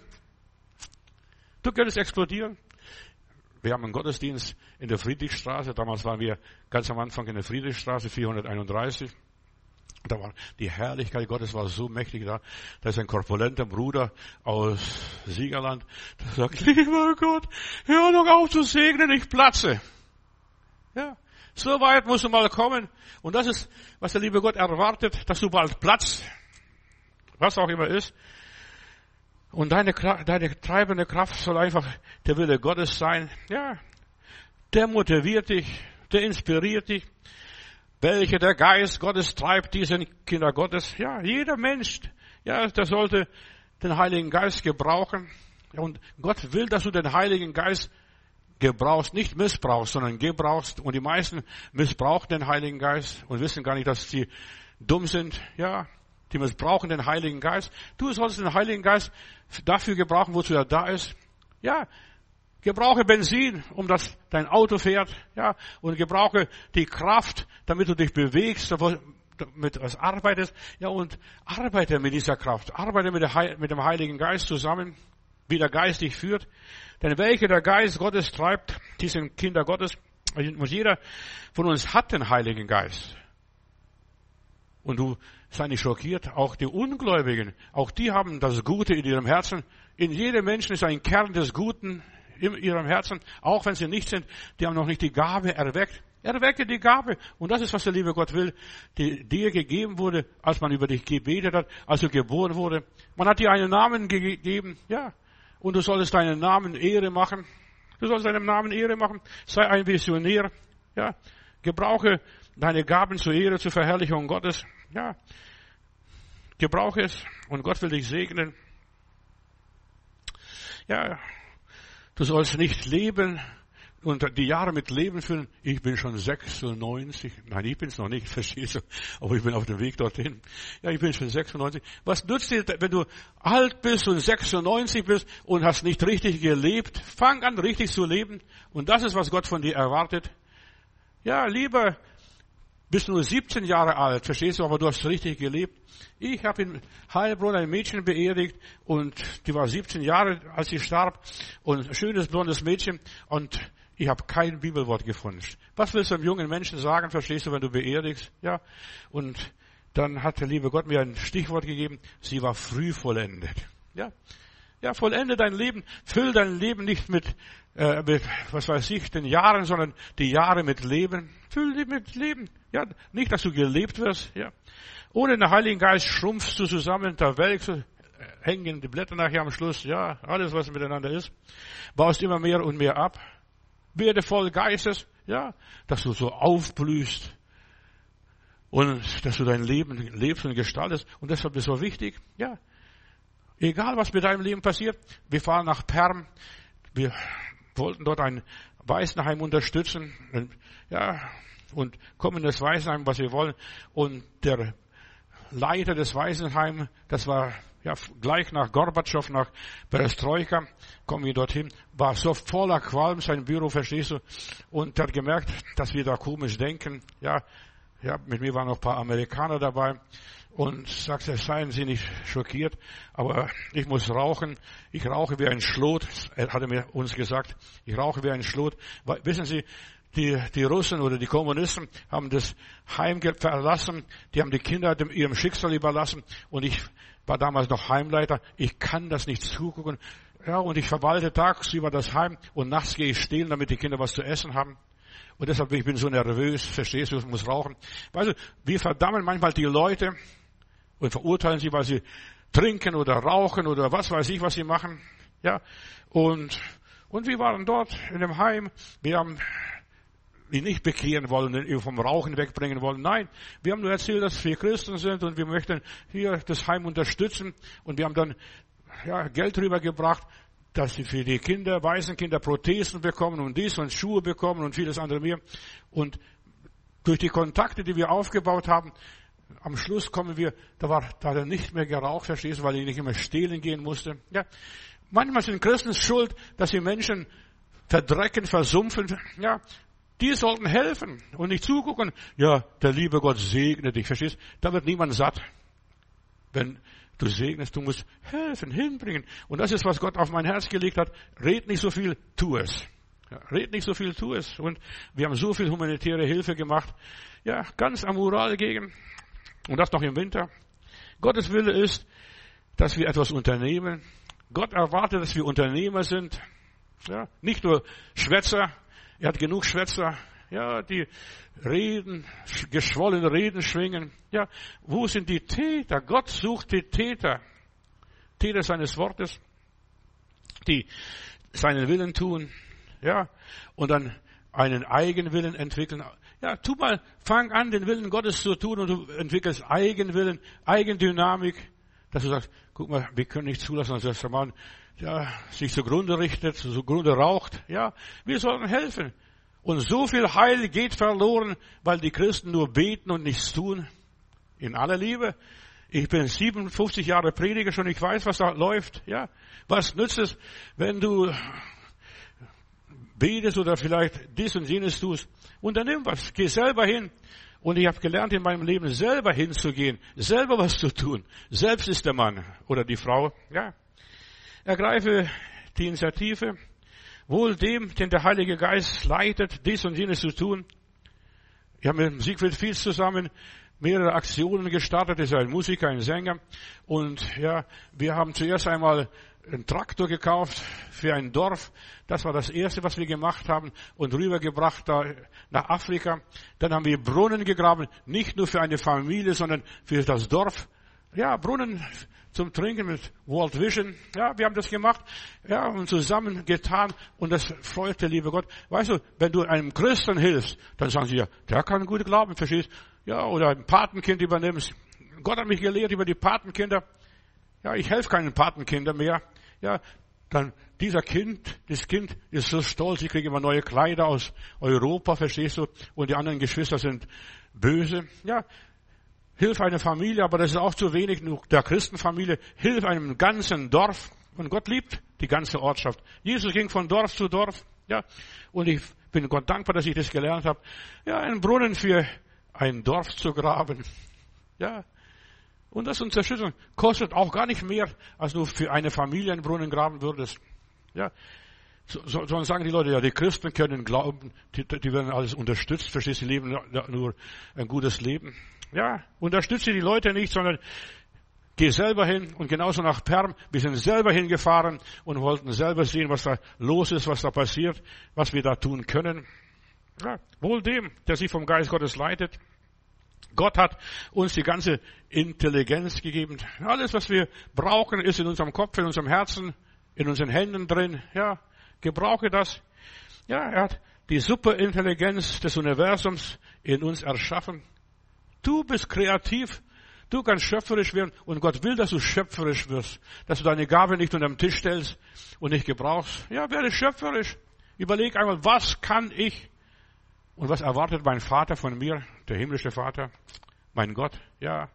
Du könntest explodieren. Wir haben einen Gottesdienst in der Friedrichstraße. Damals waren wir ganz am Anfang in der Friedrichstraße vierhunderteinunddreißig. Da war die Herrlichkeit Gottes war so mächtig da. Da ist ein korpulenter Bruder aus Siegerland. Der sagt, lieber Gott, hör doch auf zu segnen, ich platze. Ja, so weit musst du mal kommen. Und das ist, was der liebe Gott erwartet, dass du bald platzt. Was auch immer ist. Und deine, deine treibende Kraft soll einfach der Wille Gottes sein. Ja, der motiviert dich, der inspiriert dich. Welche der Geist Gottes treibt, die sind Kinder Gottes. Ja, jeder Mensch, ja, der sollte den Heiligen Geist gebrauchen. Und Gott will, dass du den Heiligen Geist gebrauchst, nicht missbrauchst, sondern gebrauchst. Und die meisten missbrauchen den Heiligen Geist und wissen gar nicht, dass sie dumm sind. Ja, die missbrauchen den Heiligen Geist. Du sollst den Heiligen Geist dafür gebrauchen, wozu er da ist. Ja, Gebrauche Benzin, um dass dein Auto fährt, ja, und gebrauche die Kraft, damit du dich bewegst, damit was arbeitest, ja, und arbeite mit dieser Kraft, arbeite mit, der, mit dem Heiligen Geist zusammen, wie der Geist dich führt. Denn welche der Geist Gottes treibt, die sind Kinder Gottes. Und jeder von uns hat den Heiligen Geist. Und du sei nicht schockiert, auch die Ungläubigen, auch die haben das Gute in ihrem Herzen. In jedem Menschen ist ein Kern des Guten in ihrem Herzen, auch wenn sie nicht sind, die haben noch nicht die Gabe erweckt. Erwecke die Gabe. Und das ist, was der liebe Gott will, die dir gegeben wurde, als man über dich gebetet hat, als du geboren wurde. Man hat dir einen Namen gegeben, ja. Und du solltest deinen Namen Ehre machen. Du sollst deinem Namen Ehre machen. Sei ein Visionär, ja. Gebrauche deine Gaben zur Ehre, zur Verherrlichung Gottes, ja. Gebrauche es und Gott will dich segnen. Ja. Du sollst nicht leben und die Jahre mit Leben füllen. Ich bin schon sechsundneunzig. Nein, ich bin's noch nicht, verstehst du? Aber ich bin auf dem Weg dorthin. Ja, ich bin schon sechsundneunzig. Was nützt dir, wenn du alt bist und sechsundneunzig bist und hast nicht richtig gelebt? Fang an, richtig zu leben. Und das ist, was Gott von dir erwartet. Ja, lieber bist du nur siebzehn Jahre alt, verstehst du, aber du hast richtig gelebt. Ich habe in Heilbronn ein Mädchen beerdigt und die war siebzehn Jahre, als sie starb, und ein schönes blondes Mädchen, und ich habe kein Bibelwort gefunden. Was willst du einem jungen Menschen sagen, verstehst du, wenn du beerdigst? Ja, und dann hat der liebe Gott mir ein Stichwort gegeben, sie war früh vollendet. Ja, ja, vollende dein Leben, füll dein Leben nicht mit, äh, mit, was weiß ich, den Jahren, sondern die Jahre mit Leben. Füll die mit Leben. Ja, nicht, dass du gelebt wirst. Ja, ohne den Heiligen Geist schrumpfst du zusammen, da welkst du, hängen die Blätter nachher am Schluss. Ja, alles, was miteinander ist, baust immer mehr und mehr ab. Werde voll Geistes, ja, dass du so aufblühst und dass du dein Leben lebst und gestaltest. Und deshalb ist es so wichtig, ja. Egal, was mit deinem Leben passiert. Wir fahren nach Perm. Wir wollten dort ein Waisenheim unterstützen. Und, ja, und kommen in das Waisenheim, was wir wollen. Und der Leiter des Waisenheims, das war ja gleich nach Gorbatschow, nach Perestroika, kommen wir dorthin, war so voller Qualm, sein Büro, verstehst du? Und er hat gemerkt, dass wir da komisch denken. Ja, ja, mit mir waren noch ein paar Amerikaner dabei. Und sagte, seien Sie nicht schockiert, aber ich muss rauchen. Ich rauche wie ein Schlot. Er hatte mir uns gesagt, ich rauche wie ein Schlot. Wissen Sie, die, die Russen oder die Kommunisten haben das Heim verlassen. Die haben die Kinder dem, ihrem Schicksal überlassen. Und ich war damals noch Heimleiter. Ich kann das nicht zugucken. Ja, und ich verwalte tagsüber das Heim und nachts gehe ich stehlen, damit die Kinder was zu essen haben. Und deshalb bin ich so nervös. Verstehst du, ich muss rauchen. Weißt du, wir verdammen manchmal die Leute und verurteilen sie, weil sie trinken oder rauchen oder was weiß ich, was sie machen. Ja, und, und wir waren dort in dem Heim. Wir haben die nicht bekehren wollen, die vom Rauchen wegbringen wollen. Nein, wir haben nur erzählt, dass wir Christen sind und wir möchten hier das Heim unterstützen. Und wir haben dann ja, Geld rübergebracht, dass sie für die Kinder, Waisenkinder Prothesen bekommen und dies und Schuhe bekommen und vieles andere mehr. Und durch die Kontakte, die wir aufgebaut haben, am Schluss kommen wir, da war, da hat er nicht mehr geraucht, verstehst du, weil ich nicht immer stehlen gehen musste. Ja. Manchmal sind Christen schuld, dass sie Menschen verdrecken, versumpfen. Ja. Die sollten helfen und nicht zugucken. Ja, der liebe Gott segne dich, verstehst du? Da wird niemand satt. Wenn du segnest, du musst helfen, hinbringen. Und das ist, was Gott auf mein Herz gelegt hat. Red nicht so viel, tu es. Ja, red nicht so viel, tu es. Und wir haben so viel humanitäre Hilfe gemacht. Ja, ganz am Ural gegen. Und das noch im Winter. Gottes Wille ist, dass wir etwas unternehmen. Gott erwartet, dass wir Unternehmer sind. Ja, nicht nur Schwätzer. Er hat genug Schwätzer. Ja, die Reden, geschwollene Reden schwingen. Ja, wo sind die Täter? Gott sucht die Täter. Täter seines Wortes, die seinen Willen tun. Ja, und dann einen Eigenwillen entwickeln. Ja, tu mal, fang an, den Willen Gottes zu tun und du entwickelst Eigenwillen, Eigendynamik, dass du sagst, guck mal, wir können nicht zulassen, dass der Mann ja, sich zugrunde richtet, zugrunde raucht. Ja, wir sollen helfen. Und so viel Heil geht verloren, weil die Christen nur beten und nichts tun. In aller Liebe. Ich bin siebenundfünfzig Jahre Prediger schon, ich weiß, was da läuft. Ja, was nützt es, wenn du betest oder vielleicht dies und jenes tust. Unternimm was, geh selber hin. Und ich habe gelernt in meinem Leben, selber hinzugehen, selber was zu tun. Selbst ist der Mann oder die Frau. Ja. Ergreife die Initiative, wohl dem, den der Heilige Geist leitet, dies und jenes zu tun. Ich habe mit Siegfried Fietz zusammen mehrere Aktionen gestartet. Er ist ein Musiker, ein Sänger. Und ja, wir haben zuerst einmal einen Traktor gekauft für ein Dorf. Das war das Erste, was wir gemacht haben und rübergebracht da nach Afrika. Dann haben wir Brunnen gegraben, nicht nur für eine Familie, sondern für das Dorf. Ja, Brunnen zum Trinken mit World Vision. Ja, wir haben das gemacht. Ja, und zusammen getan. Und das freut der liebe Gott. Weißt du, wenn du einem Christen hilfst, dann sagen sie ja, der kann gut glauben, verstehst? Ja, oder ein Patenkind übernimmst. Gott hat mich gelehrt über die Patenkinder. Ja, ich helfe keinen Patenkindern mehr. Ja, dann dieser Kind, das Kind ist so stolz, ich kriege immer neue Kleider aus Europa, verstehst du? Und die anderen Geschwister sind böse. Ja, hilf einer Familie, aber das ist auch zu wenig, nur der Christenfamilie. Hilf einem ganzen Dorf. Und Gott liebt die ganze Ortschaft. Jesus ging von Dorf zu Dorf. Ja, und ich bin Gott dankbar, dass ich das gelernt habe. Ja, einen Brunnen für ein Dorf zu graben. Ja. Und das unterstützen kostet auch gar nicht mehr, als du für eine Familie einen Brunnen graben würdest. Ja. So, so, so sagen die Leute, ja, die Christen können glauben, die, die werden alles unterstützt, verstehst du, die leben nur ein gutes Leben. Ja, unterstütze die Leute nicht, sondern geh selber hin. Und genauso nach Perm, wir sind selber hingefahren und wollten selber sehen, was da los ist, was da passiert, was wir da tun können. Ja, wohl dem, der sich vom Geist Gottes leitet. Gott hat uns die ganze Intelligenz gegeben. Alles, was wir brauchen, ist in unserem Kopf, in unserem Herzen, in unseren Händen drin. Ja, gebrauche das. Ja, er hat die Superintelligenz des Universums in uns erschaffen. Du bist kreativ. Du kannst schöpferisch werden. Und Gott will, dass du schöpferisch wirst. Dass du deine Gabe nicht unter den Tisch stellst und nicht gebrauchst. Ja, werde schöpferisch. Überleg einmal, was kann ich? Und was erwartet mein Vater von mir, der himmlische Vater, mein Gott? Ja.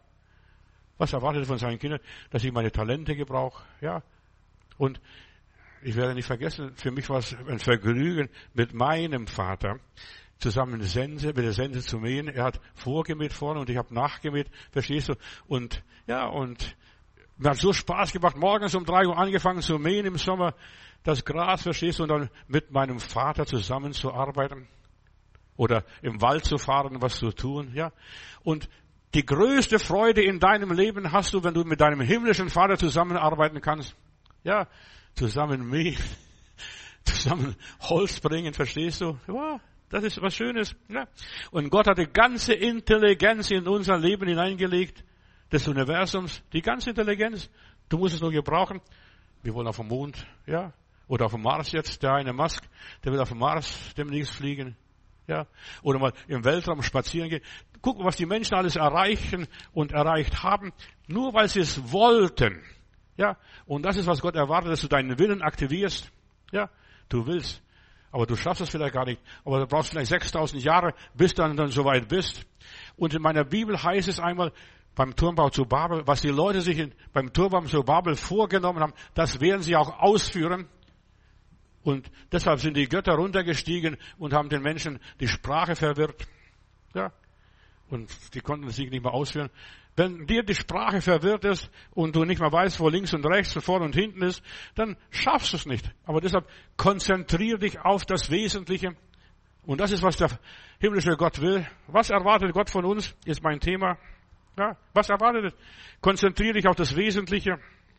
Was erwartet er von seinen Kindern? Dass ich meine Talente gebrauche? Ja. Und ich werde nicht vergessen, für mich war es ein Vergnügen, mit meinem Vater zusammen Sense, mit der Sense zu mähen. Er hat vorgemäht vorne und ich habe nachgemäht, verstehst du? Und ja, und mir hat so Spaß gemacht, morgens um drei Uhr angefangen zu mähen im Sommer, das Gras, verstehst du? Und dann mit meinem Vater zusammenzuarbeiten. Oder im Wald zu fahren, was zu tun, ja. Und die größte Freude in deinem Leben hast du, wenn du mit deinem himmlischen Vater zusammenarbeiten kannst. Ja, zusammen mähen, zusammen Holz bringen, verstehst du? Ja, das ist was Schönes, ja. Und Gott hat die ganze Intelligenz in unser Leben hineingelegt, des Universums, die ganze Intelligenz. Du musst es nur gebrauchen. Wir wollen auf den Mond, ja. Oder auf dem Mars jetzt, der eine Musk, der will auf dem Mars demnächst fliegen. Ja, oder mal im Weltraum spazieren gehen. Guck mal, was die Menschen alles erreichen und erreicht haben, nur weil sie es wollten. Ja, und das ist, was Gott erwartet, dass du deinen Willen aktivierst. Ja, du willst, aber du schaffst es vielleicht gar nicht. Aber du brauchst vielleicht sechstausend Jahre, bis du dann, dann so weit bist. Und in meiner Bibel heißt es einmal, beim Turmbau zu Babel, was die Leute sich in, beim Turmbau zu Babel vorgenommen haben, das werden sie auch ausführen. Und deshalb sind die Götter runtergestiegen und haben den Menschen die Sprache verwirrt. Ja. Und die konnten sich nicht mehr ausführen. Wenn dir die Sprache verwirrt ist und du nicht mehr weißt, wo links und rechts, vorne und hinten ist, dann schaffst du es nicht. Aber deshalb konzentriere dich auf das Wesentliche. Und das ist, was der himmlische Gott will. Was erwartet Gott von uns, ist mein Thema. Ja. Was erwartet er? Konzentriere dich auf das Wesentliche.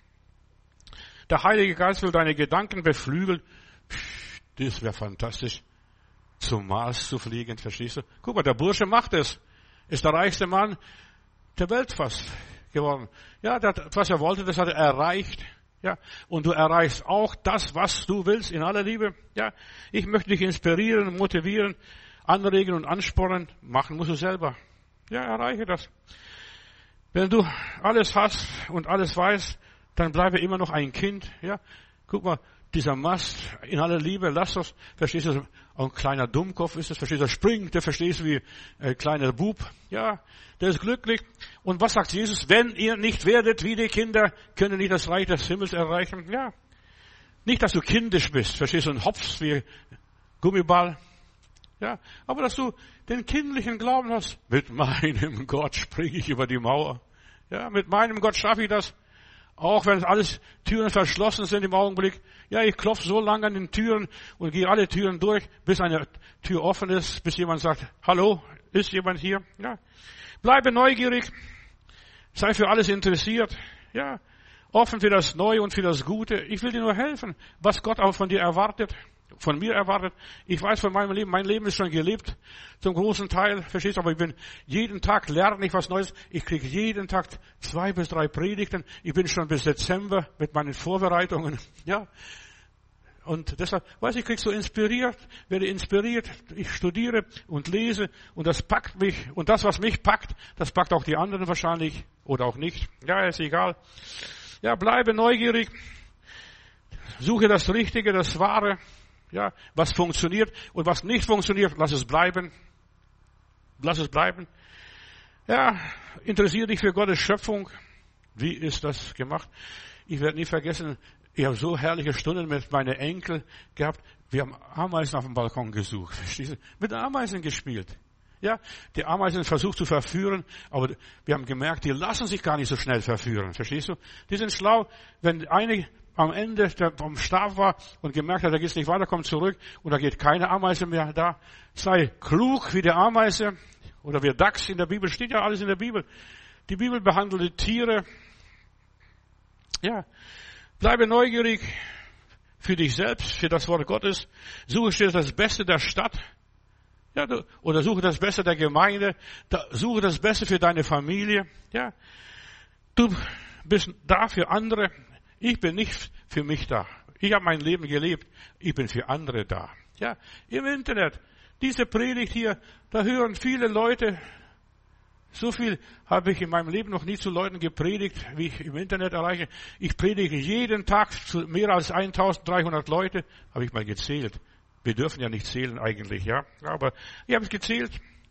Der Heilige Geist will deine Gedanken beflügeln. Das wäre fantastisch, zum Mars zu fliegen, verstehst du? Guck mal, der Bursche macht es. Ist der reichste Mann der Welt fast geworden. Ja, das, was er wollte, das hat er erreicht. Ja, und du erreichst auch das, was du willst, in aller Liebe. Ja, ich möchte dich inspirieren, motivieren, anregen und anspornen. Machen musst du selber. Ja, erreiche das. Wenn du alles hast und alles weißt, dann bleibe immer noch ein Kind. Ja, guck mal. Dieser Mast, in aller Liebe, lass das, verstehst du, auch ein kleiner Dummkopf ist das, verstehst du, der springt, der verstehst du wie ein kleiner Bub, ja, der ist glücklich. Und was sagt Jesus? Wenn ihr nicht werdet wie die Kinder, könnt ihr nicht das Reich des Himmels erreichen, ja. Nicht, dass du kindisch bist, verstehst du, und hopfst wie Gummiball. Ja, aber dass du den kindlichen Glauben hast, mit meinem Gott springe ich über die Mauer. Ja, mit meinem Gott schaffe ich das. Auch wenn alles Türen verschlossen sind im Augenblick. Ja, ich klopfe so lange an den Türen und gehe alle Türen durch, bis eine Tür offen ist, bis jemand sagt, hallo, ist jemand hier? Ja. Bleibe neugierig. Sei für alles interessiert. Ja. Offen für das Neue und für das Gute. Ich will dir nur helfen, was Gott auch von dir erwartet, von mir erwartet. Ich weiß von meinem Leben, mein Leben ist schon gelebt, zum großen Teil, verstehst du, aber ich bin jeden Tag lerne ich was Neues. Ich kriege jeden Tag zwei bis drei Predigten. Ich bin schon bis Dezember mit meinen Vorbereitungen, ja. Und deshalb, weiß ich, krieg so inspiriert, werde inspiriert, ich studiere und lese und das packt mich. Und das, was mich packt, das packt auch die anderen wahrscheinlich oder auch nicht. Ja, ist egal. Ja, bleibe neugierig. Suche das Richtige, das Wahre. Ja, was funktioniert und was nicht funktioniert, lass es bleiben. Lass es bleiben. Ja, interessiere dich für Gottes Schöpfung. Wie ist das gemacht? Ich werde nie vergessen, ich habe so herrliche Stunden mit meinen Enkeln gehabt. Wir haben Ameisen auf dem Balkon gesucht. Verstehst du? Mit Ameisen gespielt. Ja, die Ameisen versucht zu verführen, aber wir haben gemerkt, die lassen sich gar nicht so schnell verführen. Verstehst du? Die sind schlau. Wenn eine am Ende vom Stab war und gemerkt hat, da geht's nicht weiter, kommt zurück und da geht keine Ameise mehr da. Sei klug wie der Ameise oder wie Dachs in der Bibel. Steht ja alles in der Bibel. Die Bibel behandelt die Tiere. Ja. Bleibe neugierig für dich selbst, für das Wort Gottes. Suche dir das Beste der Stadt. Ja, du, oder suche das Beste der Gemeinde. Da, suche das Beste für deine Familie. Ja. Du bist da für andere. Ich bin nicht für mich da. Ich habe mein Leben gelebt. Ich bin für andere da. Ja, im Internet. Diese Predigt hier, da hören viele Leute. So viel habe ich in meinem Leben noch nie zu Leuten gepredigt, wie ich im Internet erreiche. Ich predige jeden Tag zu mehr als eintausenddreihundert Leute. Habe ich mal gezählt. Wir dürfen ja nicht zählen eigentlich, ja. Aber ich habe es gezählt.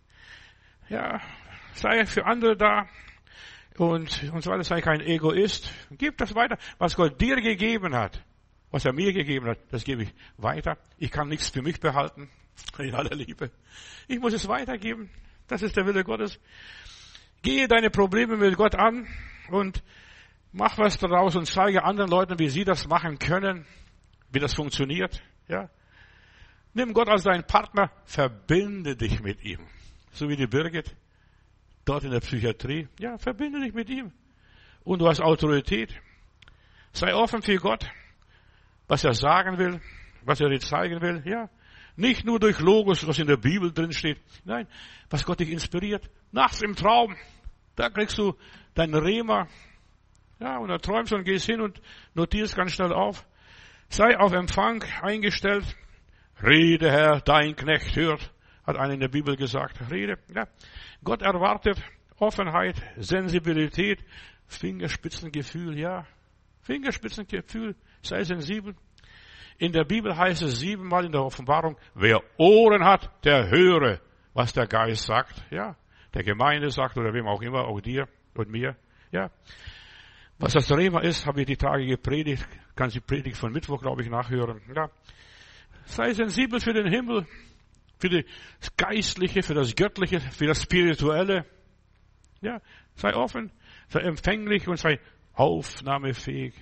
Ja, sei für andere da. Und, und so weiter, sei kein Egoist. Gib das weiter, was Gott dir gegeben hat. Was er mir gegeben hat, das gebe ich weiter. Ich kann nichts für mich behalten. In aller Liebe. Ich muss es weitergeben. Das ist der Wille Gottes. Gehe deine Probleme mit Gott an und mach was daraus und zeige anderen Leuten, wie sie das machen können, wie das funktioniert. Ja. Nimm Gott als deinen Partner, verbinde dich mit ihm. So wie die Birgit dort in der Psychiatrie. Ja, verbinde dich mit ihm. Und du hast Autorität. Sei offen für Gott, was er sagen will, was er dir zeigen will. Ja. Nicht nur durch Logos, was in der Bibel drin steht. Nein, was Gott dich inspiriert. Nachts im Traum, da kriegst du dein Rema. Ja, und da träumst du und gehst hin und notierst ganz schnell auf. Sei auf Empfang eingestellt. Rede, Herr, dein Knecht hört, hat einer in der Bibel gesagt. Rede, ja. Gott erwartet Offenheit, Sensibilität, Fingerspitzengefühl, ja. Fingerspitzengefühl, sei sensibel. In der Bibel heißt es siebenmal in der Offenbarung, wer Ohren hat, der höre, was der Geist sagt. Ja, der Gemeinde sagt oder wem auch immer, auch dir und mir. Ja, was das Rema ist, habe ich die Tage gepredigt. Kannst die Predigt von Mittwoch, glaube ich, nachhören. Ja, sei sensibel für den Himmel, für das Geistliche, für das Göttliche, für das Spirituelle. Ja, sei offen, sei empfänglich und sei aufnahmefähig.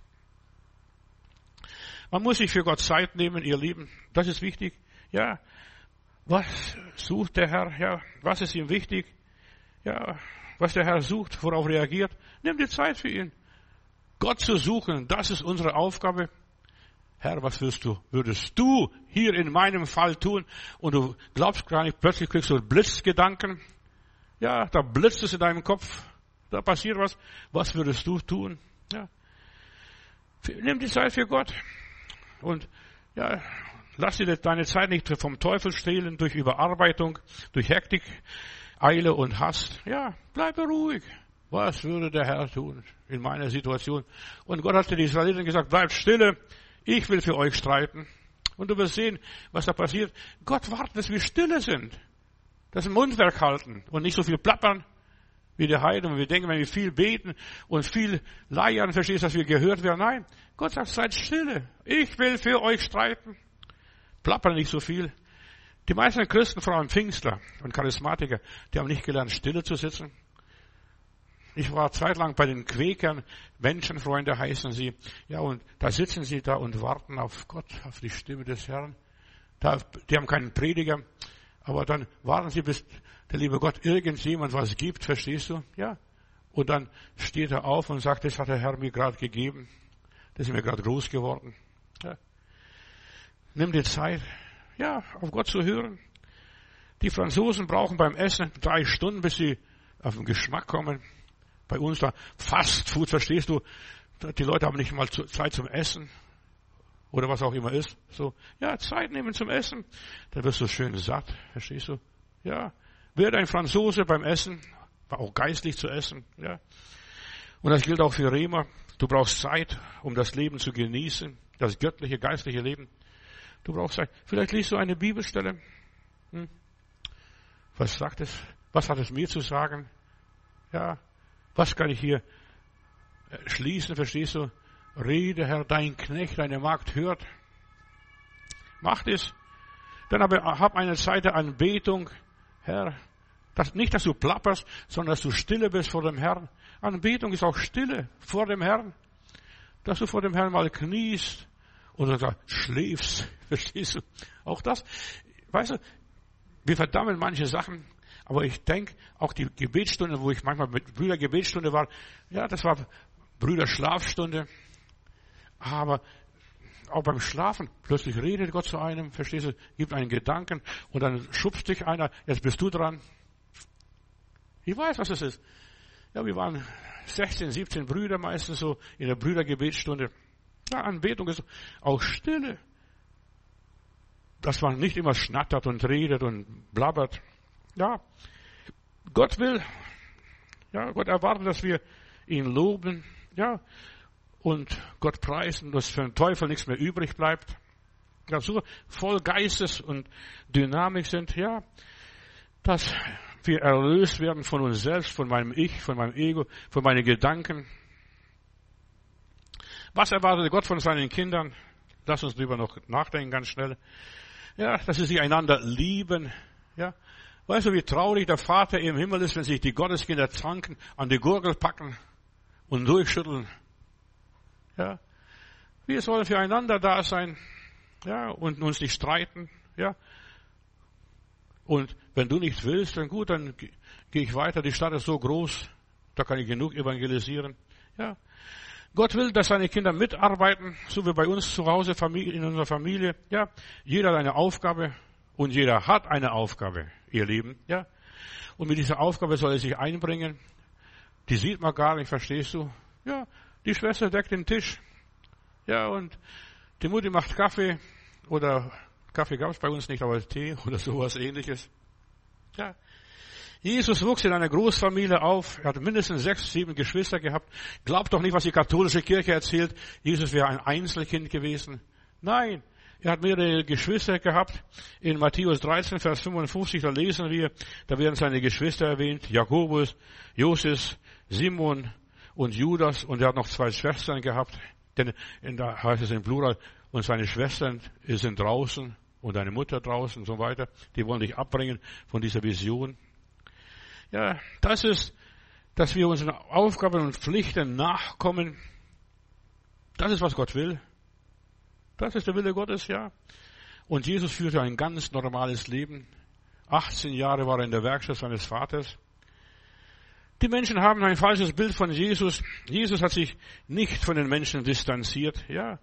Man muss sich für Gott Zeit nehmen, ihr Lieben. Das ist wichtig. Ja, was sucht der Herr? Ja, was ist ihm wichtig? Ja, was der Herr sucht, worauf reagiert. Nimm die Zeit für ihn. Gott zu suchen, das ist unsere Aufgabe. Herr, was würdest du, würdest du hier in meinem Fall tun? Und du glaubst gar nicht, plötzlich kriegst du Blitzgedanken. Ja, da blitzt es in deinem Kopf. Da passiert was. Was würdest du tun? Ja. Nimm die Zeit für Gott. Und ja, lass dir deine Zeit nicht vom Teufel stehlen durch Überarbeitung, durch Hektik, Eile und Hast. Ja, bleibe ruhig. Was würde der Herr tun in meiner Situation? Und Gott hat den Israeliten gesagt, bleibt stille, ich will für euch streiten. Und du wirst sehen, was da passiert. Gott wartet, dass wir stille sind. Das Mundwerk halten und nicht so viel plappern wie die Heiden. Und wir denken, wenn wir viel beten und viel leiern, verstehst du, dass wir gehört werden. Nein, Gott sagt, seid stille. Ich will für euch streiten. plappern nicht so viel. Die meisten Christen, vor allem Pfingstler und Charismatiker, die haben nicht gelernt, stille zu sitzen. Ich war zeitlang bei den Quäkern, Menschenfreunde heißen sie. Ja, und da sitzen sie da und warten auf Gott, auf die Stimme des Herrn. Da, die haben keinen Prediger, aber dann warten sie, bis der liebe Gott irgendjemand was gibt, verstehst du? Ja. Und dann steht er auf und sagt, das hat der Herr mir gerade gegeben. Das ist mir gerade groß geworden. Ja. Nimm dir Zeit, ja, auf Gott zu hören. Die Franzosen brauchen beim Essen drei Stunden, bis sie auf den Geschmack kommen. Bei uns da Fast Food, verstehst du? Die Leute haben nicht mal Zeit zum Essen. Oder was auch immer ist. So, ja, Zeit nehmen zum Essen. Dann wirst du schön satt, verstehst du? Ja. Werde ein Franzose beim Essen, auch geistlich zu essen, ja. Und das gilt auch für Rema. Du brauchst Zeit, um das Leben zu genießen. Das göttliche, geistliche Leben. Du brauchst Zeit. Vielleicht liest du eine Bibelstelle. Hm. Was sagt es? Was hat es mir zu sagen? Ja. Was kann ich hier schließen, verstehst du? Rede, Herr, dein Knecht, deine Magd hört. Macht es. Dann aber hab eine Zeit der Anbetung, Herr. Das, nicht, dass du plapperst, sondern dass du stille bist vor dem Herrn. Anbetung ist auch Stille vor dem Herrn. Dass du vor dem Herrn mal kniest und dann schläfst, verstehst du? Auch das, weißt du, wir verdammen manche Sachen, aber ich denke, auch die Gebetsstunde, wo ich manchmal mit Brüder Gebetsstunde war, ja, das war Brüder Schlafstunde, aber auch beim Schlafen, plötzlich redet Gott zu einem, verstehst du, gibt einen Gedanken und dann schubst dich einer, jetzt bist du dran. Ich weiß, was das ist. Ja, wir waren sechzehn, siebzehn Brüder meistens so in der Brüdergebetsstunde. Ja, Anbetung ist auch Stille. Dass man nicht immer schnattert und redet und blabbert. Ja, Gott will, ja, Gott erwartet, dass wir ihn loben, ja, und Gott preisen, dass für den Teufel nichts mehr übrig bleibt. Ja, so voll Geistes und Dynamik sind, ja, dass wir erlöst werden von uns selbst, von meinem Ich, von meinem Ego, von meinen Gedanken. Was erwartet Gott von seinen Kindern? Lass uns darüber noch nachdenken, ganz schnell. Ja, dass sie sich einander lieben, ja. Weißt du, wie traurig der Vater im Himmel ist, wenn sich die Gotteskinder zanken, an die Gurgel packen und durchschütteln. Ja. Wir sollen füreinander da sein, ja, und uns nicht streiten, ja. Und wenn du nicht willst, dann gut, dann gehe ich weiter. Die Stadt ist so groß, da kann ich genug evangelisieren, ja. Gott will, dass seine Kinder mitarbeiten, so wie bei uns zu Hause, in unserer Familie, ja. Jeder hat eine Aufgabe und jeder hat eine Aufgabe, ihr Lieben, ja. Und mit dieser Aufgabe soll er sich einbringen. Die sieht man gar nicht, verstehst du? Ja, die Schwester deckt den Tisch, ja, und die Mutti macht Kaffee oder Kaffee gab es bei uns nicht, aber Tee oder sowas Ähnliches. Ja. Jesus wuchs in einer Großfamilie auf. Er hat mindestens sechs, sieben Geschwister gehabt. Glaubt doch nicht, was die katholische Kirche erzählt. Jesus wäre ein Einzelkind gewesen. Nein, er hat mehrere Geschwister gehabt. In Matthäus dreizehn, Vers fünfundfünfzig, da lesen wir, da werden seine Geschwister erwähnt. Jakobus, Joses, Simon und Judas. Und er hat noch zwei Schwestern gehabt. Denn da heißt es im Plural, und seine Schwestern sind draußen und deine Mutter draußen und so weiter. Die wollen dich abbringen von dieser Vision. Ja, das ist, dass wir unseren Aufgaben und Pflichten nachkommen. Das ist, was Gott will. Das ist der Wille Gottes, ja. Und Jesus führte ein ganz normales Leben. achtzehn Jahre war er in der Werkstatt seines Vaters. Die Menschen haben ein falsches Bild von Jesus. Jesus hat sich nicht von den Menschen distanziert, ja.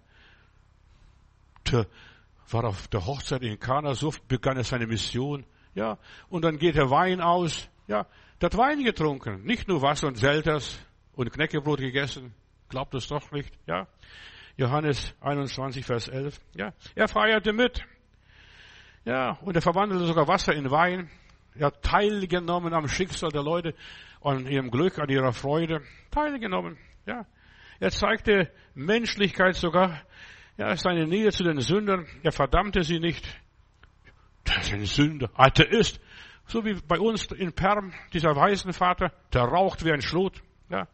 Der war auf der Hochzeit in Kana, so begann er seine Mission, ja. Und dann geht der Wein aus, ja. Der hat Wein getrunken, nicht nur Wasser und Selters und Knäckebrot gegessen. Glaubt es doch nicht, ja. Johannes einundzwanzig, Vers elf, ja. Er feierte mit, ja. Und er verwandelte sogar Wasser in Wein. Er hat teilgenommen am Schicksal der Leute, an ihrem Glück, an ihrer Freude. Teilgenommen, ja. Er zeigte Menschlichkeit sogar, ja, seine Nähe zu den Sündern. Er verdammte sie nicht. Das ist ein Sünder, Atheist. So wie bei uns in Perm, dieser Waisenvater, der raucht wie ein Schlot, ja.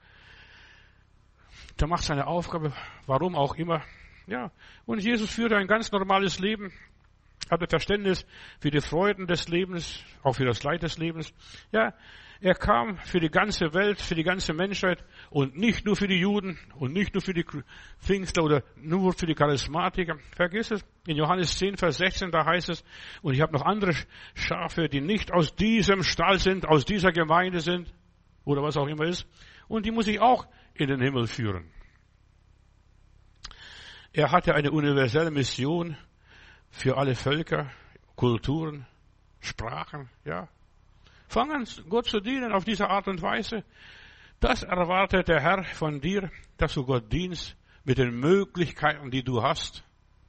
Der macht seine Aufgabe, warum auch immer, ja. Und Jesus führte ein ganz normales Leben. hatte Verständnis für die Freuden des Lebens, auch für das Leid des Lebens. Ja, er kam für die ganze Welt, für die ganze Menschheit und nicht nur für die Juden und nicht nur für die Pfingstler oder nur für die Charismatiker. Vergiss es. In Johannes zehn, Vers sechzehn, da heißt es, und ich habe noch andere Schafe, die nicht aus diesem Stall sind, aus dieser Gemeinde sind oder was auch immer ist. Und die muss ich auch in den Himmel führen. Er hatte eine universelle Mission für alle Völker, Kulturen, Sprachen, ja. Fang an, Gott zu dienen auf diese Art und Weise. Das erwartet der Herr von dir, dass du Gott dienst mit den Möglichkeiten, die du hast.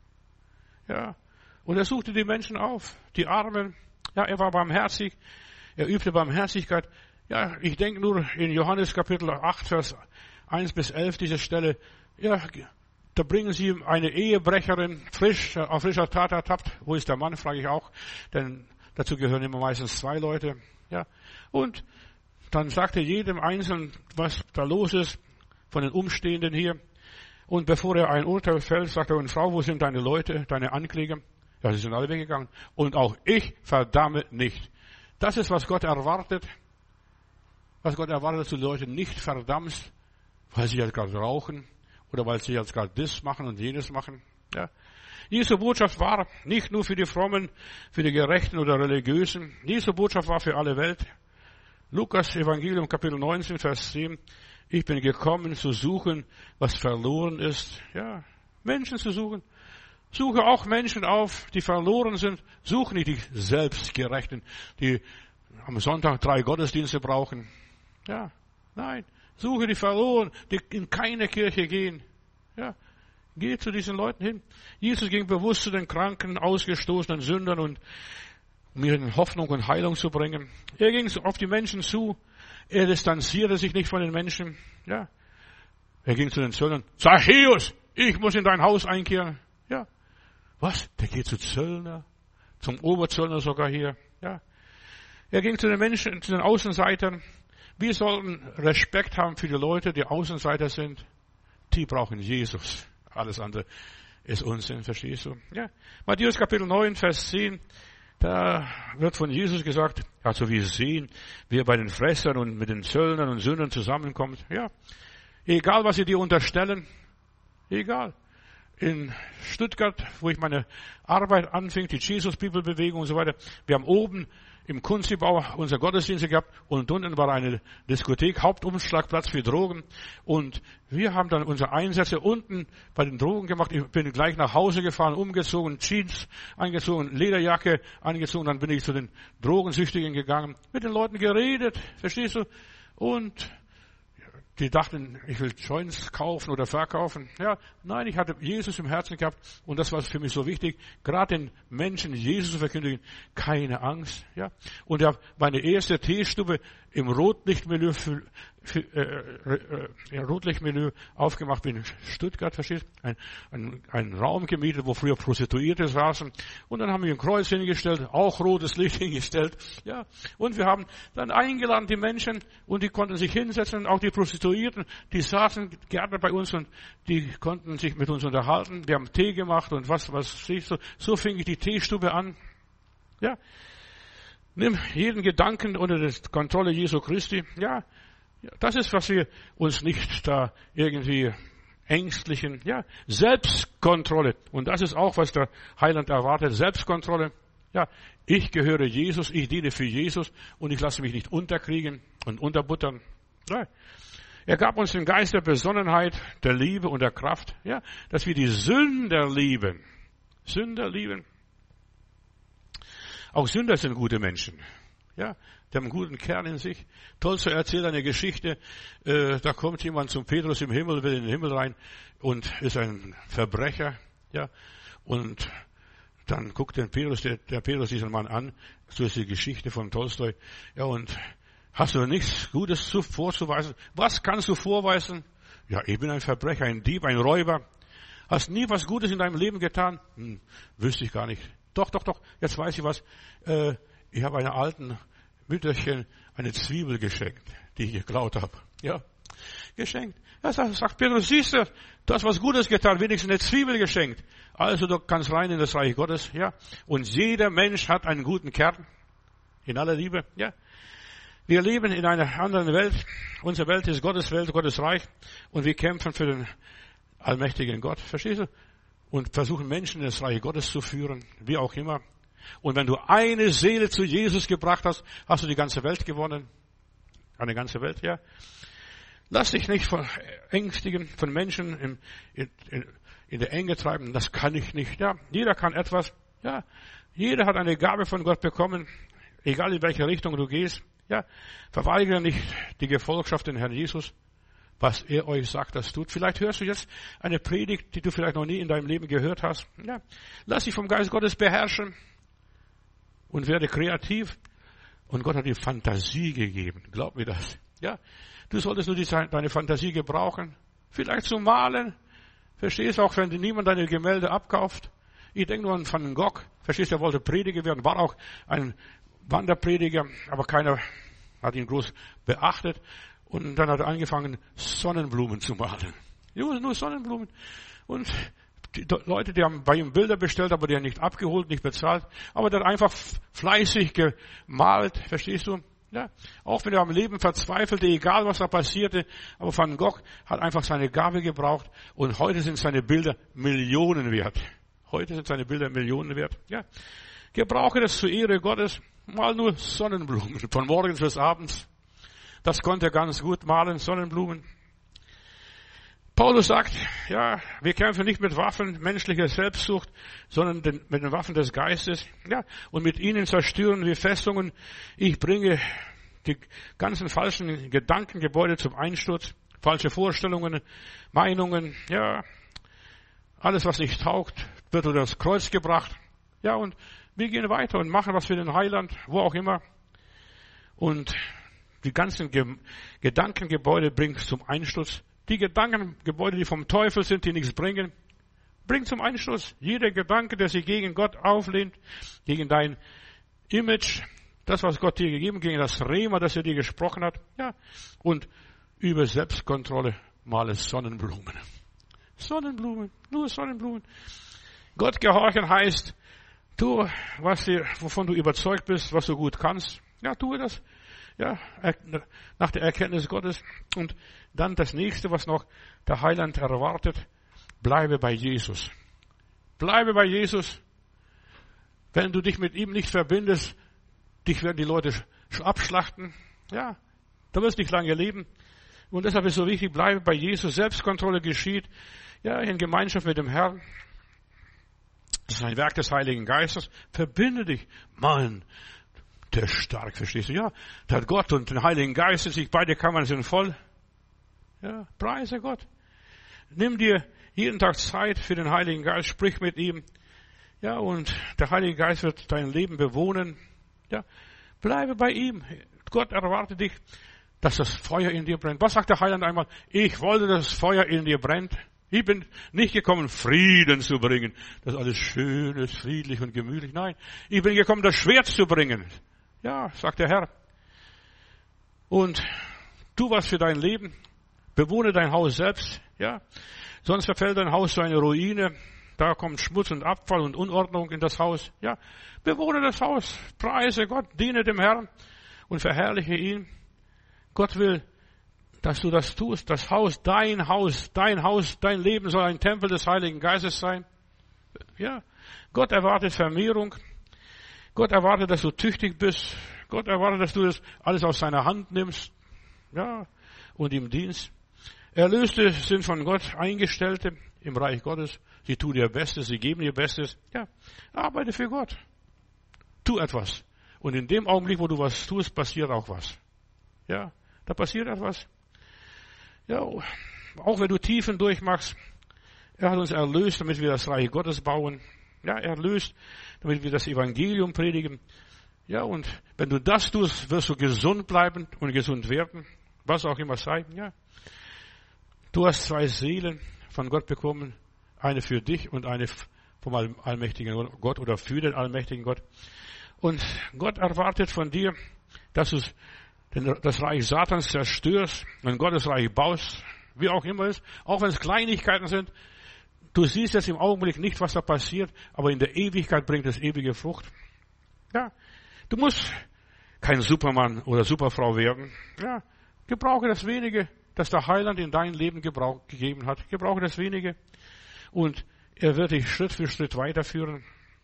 Ja. Und er suchte die Menschen auf, die Armen. Ja, er war barmherzig. Er übte Barmherzigkeit. Ja, ich denke nur in Johannes Kapitel acht, Vers eins bis elf, diese Stelle. Ja, da bringen sie eine Ehebrecherin frisch, auf frischer Tat ertappt. Wo ist der Mann, frage ich auch. Denn dazu gehören immer meistens zwei Leute. Ja, und dann sagte jedem Einzelnen, was da los ist, von den Umstehenden hier. Und bevor er ein Urteil fällt, sagt er, und Frau, wo sind deine Leute, deine Ankläger? Ja, sie sind alle weggegangen. Und auch ich verdamme nicht. Das ist, was Gott erwartet. Was Gott erwartet, dass du die Leute nicht verdammst, weil sie jetzt gerade rauchen oder weil sie jetzt gerade das machen und jenes machen. Ja. Jesu Botschaft war nicht nur für die Frommen, für die Gerechten oder Religiösen. Jesu Botschaft war für alle Welt. Lukas Evangelium Kapitel neunzehn, Vers zehn. Ich bin gekommen zu suchen, was verloren ist. Ja, Menschen zu suchen. Suche auch Menschen auf, die verloren sind. Suche nicht die Selbstgerechten, die am Sonntag drei Gottesdienste brauchen. Ja, nein. Suche die Verloren, die in keine Kirche gehen. Ja. Geh zu diesen Leuten hin. Jesus ging bewusst zu den Kranken, ausgestoßenen Sündern und um ihnen Hoffnung und Heilung zu bringen. Er ging auf die Menschen zu. Er distanzierte sich nicht von den Menschen. Ja. Er ging zu den Zöllnern. Zachäus, ich muss in dein Haus einkehren. Ja. Was? Der geht zu Zöllner? Zum Oberzöllner sogar hier. Ja. Er ging zu den Menschen, zu den Außenseitern. Wir sollten Respekt haben für die Leute, die Außenseiter sind. Die brauchen Jesus. Alles andere ist Unsinn, verstehst du? Ja. Matthäus Kapitel neun, Vers zehn, da wird von Jesus gesagt, also wir sehen, wie er bei den Fressern und mit den Zöllnern und Sündern zusammenkommt. Ja. Egal, was sie dir unterstellen, egal. In Stuttgart, wo ich meine Arbeit anfing, die Jesus-People-Bewegung und so weiter, wir haben oben im Kunstbau unser Gottesdienste gehabt und unten war eine Diskothek, Hauptumschlagplatz für Drogen und wir haben dann unsere Einsätze unten bei den Drogen gemacht. Ich bin gleich nach Hause gefahren, umgezogen, Jeans angezogen, Lederjacke angezogen, dann bin ich zu den Drogensüchtigen gegangen, mit den Leuten geredet, verstehst du? Und die dachten, ich will Joints kaufen oder verkaufen. Ja, nein, ich hatte Jesus im Herzen gehabt und das war für mich so wichtig, gerade den Menschen Jesus zu verkündigen, keine Angst. Ja, und ja, meine erste Teestube im Rotlichtmilieu, für, für, äh, äh, Rotlichtmilieu aufgemacht bin in Stuttgart, verstehst du? Ein, ein, ein Raum gemietet, wo früher Prostituierte saßen und dann haben wir ein Kreuz hingestellt, auch rotes Licht hingestellt. Ja, und wir haben dann eingeladen die Menschen und die konnten sich hinsetzen, auch die Prostituierten, die saßen gerne bei uns und die konnten sich mit uns unterhalten. Wir haben Tee gemacht und was, was siehst du? So fing ich die Teestube an. Ja. Nimm jeden Gedanken unter die Kontrolle Jesu Christi. Ja, das ist, was wir uns nicht da irgendwie ängstlichen. Ja, Selbstkontrolle. Und das ist auch, was der Heiland erwartet. Selbstkontrolle. Ja, ich gehöre Jesus, ich diene für Jesus und ich lasse mich nicht unterkriegen und unterbuttern. Ja. Er gab uns den Geist der Besonnenheit, der Liebe und der Kraft. Ja, dass wir die Sünder lieben. Sünder lieben. Auch Sünder sind gute Menschen. Ja, die haben einen guten Kern in sich. Tolstoi erzählt eine Geschichte, äh, da kommt jemand zum Petrus im Himmel, will in den Himmel rein und ist ein Verbrecher. Ja, und dann guckt der Petrus, der, der Petrus diesen Mann an. So ist die Geschichte von Tolstoi. Ja, und hast du nichts Gutes vorzuweisen? Was kannst du vorweisen? Ja, ich bin ein Verbrecher, ein Dieb, ein Räuber. Hast nie was Gutes in deinem Leben getan? Hm, wüsste ich gar nicht. Doch, doch, doch, jetzt weiß ich was. Äh, ich habe einer alten Mütterchen eine Zwiebel geschenkt, die ich geklaut habe. Ja, Geschenkt. Ja, sagt, sagt Petrus, siehst du, du hast was Gutes getan, wenigstens eine Zwiebel geschenkt. Also du kannst rein in das Reich Gottes, ja. Und jeder Mensch hat einen guten Kern. In aller Liebe, ja. Wir leben in einer anderen Welt. Unsere Welt ist Gottes Welt, Gottes Reich. Und wir kämpfen für den allmächtigen Gott. Verstehst du? Und versuchen Menschen in das Reich Gottes zu führen, wie auch immer. Und wenn du eine Seele zu Jesus gebracht hast, hast du die ganze Welt gewonnen. Eine ganze Welt, ja. Lass dich nicht verängstigen von Menschen in, in, in, in der Enge treiben. Das kann ich nicht, ja. Jeder kann etwas, ja. Jeder hat eine Gabe von Gott bekommen, egal in welche Richtung du gehst, ja. Verweigere nicht die Gefolgschaft in Herrn Jesus, was er euch sagt, das tut. Vielleicht hörst du jetzt eine Predigt, die du vielleicht noch nie in deinem Leben gehört hast, ja. Lass dich vom Geist Gottes beherrschen und werde kreativ. Und Gott hat dir Fantasie gegeben. Glaub mir das. Ja. Du solltest nur die, deine Fantasie gebrauchen. Vielleicht zum Malen. Verstehst du, auch wenn niemand deine Gemälde abkauft. Ich denke nur an Van Gogh. Verstehst du, er wollte Prediger werden, war auch ein Wanderprediger, aber keiner hat ihn groß beachtet. Und dann hat er angefangen, Sonnenblumen zu malen. Nur, nur Sonnenblumen. Und die Leute, die haben bei ihm Bilder bestellt, aber die haben nicht abgeholt, nicht bezahlt. Aber der hat einfach fleißig gemalt, verstehst du? Ja, auch wenn er am Leben verzweifelte, egal was da passierte, aber Van Gogh hat einfach seine Gabe gebraucht und heute sind seine Bilder Millionen wert. Heute sind seine Bilder Millionen wert. Ja, gebrauche das zur Ehre Gottes, mal nur Sonnenblumen, von morgens bis abends. Das konnte er ganz gut malen, Sonnenblumen. Paulus sagt, ja, wir kämpfen nicht mit Waffen menschlicher Selbstsucht, sondern den, mit den Waffen des Geistes. Ja, und mit ihnen zerstören wir Festungen. Ich bringe die ganzen falschen Gedankengebäude zum Einsturz, falsche Vorstellungen, Meinungen, ja, alles, was nicht taugt, wird unter das Kreuz gebracht. Ja, und wir gehen weiter und machen was für den Heiland, wo auch immer. Und die ganzen Ge- Gedankengebäude bringen zum Einsturz. Die Gedankengebäude, die vom Teufel sind, die nichts bringen, bringt zum Einsturz. Jeder Gedanke, der sich gegen Gott auflehnt, gegen dein Image, das, was Gott dir gegeben, gegen das Rema, das er dir gesprochen hat, ja, und über Selbstkontrolle male Sonnenblumen. Sonnenblumen, nur Sonnenblumen. Gott gehorchen heißt, tu, was dir, wovon du überzeugt bist, was du gut kannst. Ja, tue das. Ja, nach der Erkenntnis Gottes. Und dann das nächste, was noch der Heiland erwartet, bleibe bei Jesus. Bleibe bei Jesus. Wenn du dich mit ihm nicht verbindest, dich werden die Leute abschlachten. Ja, du wirst nicht lange leben. Und deshalb ist es so wichtig, bleibe bei Jesus. Selbstkontrolle geschieht, ja, in Gemeinschaft mit dem Herrn. Das ist ein Werk des Heiligen Geistes. Verbinde dich. Mann, der ist stark, verstehst du? Ja, der hat Gott und den Heiligen Geist in sich. Beide Kammern sind voll. Ja, preise Gott. Nimm dir jeden Tag Zeit für den Heiligen Geist. Sprich mit ihm. Ja, und der Heilige Geist wird dein Leben bewohnen. Ja, bleibe bei ihm. Gott erwartet dich, dass das Feuer in dir brennt. Was sagt der Heiland einmal? Ich wollte, dass das Feuer in dir brennt. Ich bin nicht gekommen, Frieden zu bringen. Das alles schön ist, friedlich und gemütlich. Nein, ich bin gekommen, das Schwert zu bringen. Ja, sagt der Herr. Und tu was für dein Leben. Bewohne dein Haus selbst. Ja, sonst verfällt dein Haus zu einer Ruine. Da kommt Schmutz und Abfall und Unordnung in das Haus. Ja, bewohne das Haus. Preise Gott, diene dem Herrn und verherrliche ihn. Gott will, dass du das tust. Das Haus, dein Haus, dein Haus, dein Leben soll ein Tempel des Heiligen Geistes sein. Ja, Gott erwartet Vermehrung. Gott erwartet, dass du tüchtig bist. Gott erwartet, dass du das alles aus seiner Hand nimmst. Ja, und ihm dienst. Erlöste sind von Gott Eingestellte im Reich Gottes. Sie tun ihr Bestes, sie geben ihr Bestes. Ja, arbeite für Gott. Tu etwas. Und in dem Augenblick, wo du was tust, passiert auch was. Ja, da passiert etwas. Ja, auch wenn du Tiefen durchmachst, er hat uns erlöst, damit wir das Reich Gottes bauen. Ja, er erlöst, damit wir das Evangelium predigen. Ja, und wenn du das tust, wirst du gesund bleiben und gesund werden. Was auch immer sei. Ja. Du hast zwei Seelen von Gott bekommen. Eine für dich und eine vom allmächtigen Gott oder für den allmächtigen Gott. Und Gott erwartet von dir, dass du denn das Reich Satans zerstörst, wenn Gottes Reich baust, wie auch immer ist, auch wenn es Kleinigkeiten sind, du siehst jetzt im Augenblick nicht, was da passiert, aber in der Ewigkeit bringt es ewige Frucht. Ja, du musst kein Supermann oder Superfrau werden. Ja, gebrauche das Wenige, das der Heiland in dein Leben gebrauch, gegeben hat. Gebrauche das Wenige und er wird dich Schritt für Schritt weiterführen.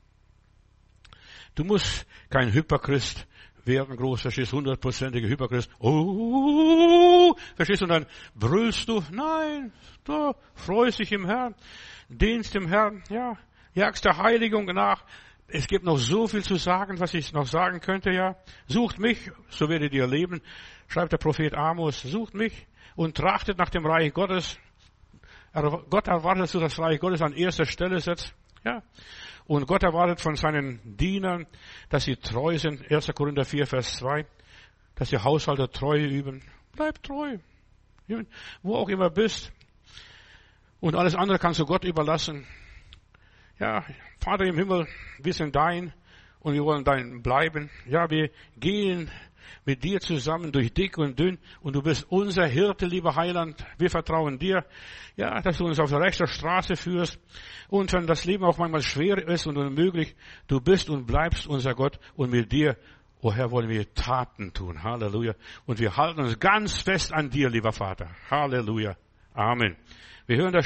Du musst kein Hyperchrist werden, groß, verstehst du, hundertprozentige Hyperchrist. Oh, verstehst du, und dann brüllst du. Nein, du freust dich im Herrn, dienst dem Herrn, ja, jagst der Heiligung nach. Es gibt noch so viel zu sagen, was ich noch sagen könnte, ja. Sucht mich, so werdet ihr leben, schreibt der Prophet Amos. Sucht mich und trachtet nach dem Reich Gottes. Gott erwartet, dass du das Reich Gottes an erster Stelle setzt, ja. Und Gott erwartet von seinen Dienern, dass sie treu sind. erster Korinther vier, Vers zwei. Dass die Haushalter Treue üben. Bleib treu. Wo auch immer bist. Und alles andere kannst du Gott überlassen. Ja, Vater im Himmel, wir sind dein und wir wollen dein bleiben. Ja, wir gehen mit dir zusammen durch dick und dünn und du bist unser Hirte, lieber Heiland. Wir vertrauen dir, ja, dass du uns auf der rechten Straße führst. Und wenn das Leben auch manchmal schwer ist und unmöglich, du bist und bleibst unser Gott und mit dir, oh Herr, wollen wir Taten tun. Halleluja. Und wir halten uns ganz fest an dir, lieber Vater. Halleluja. Amen. Wir hören das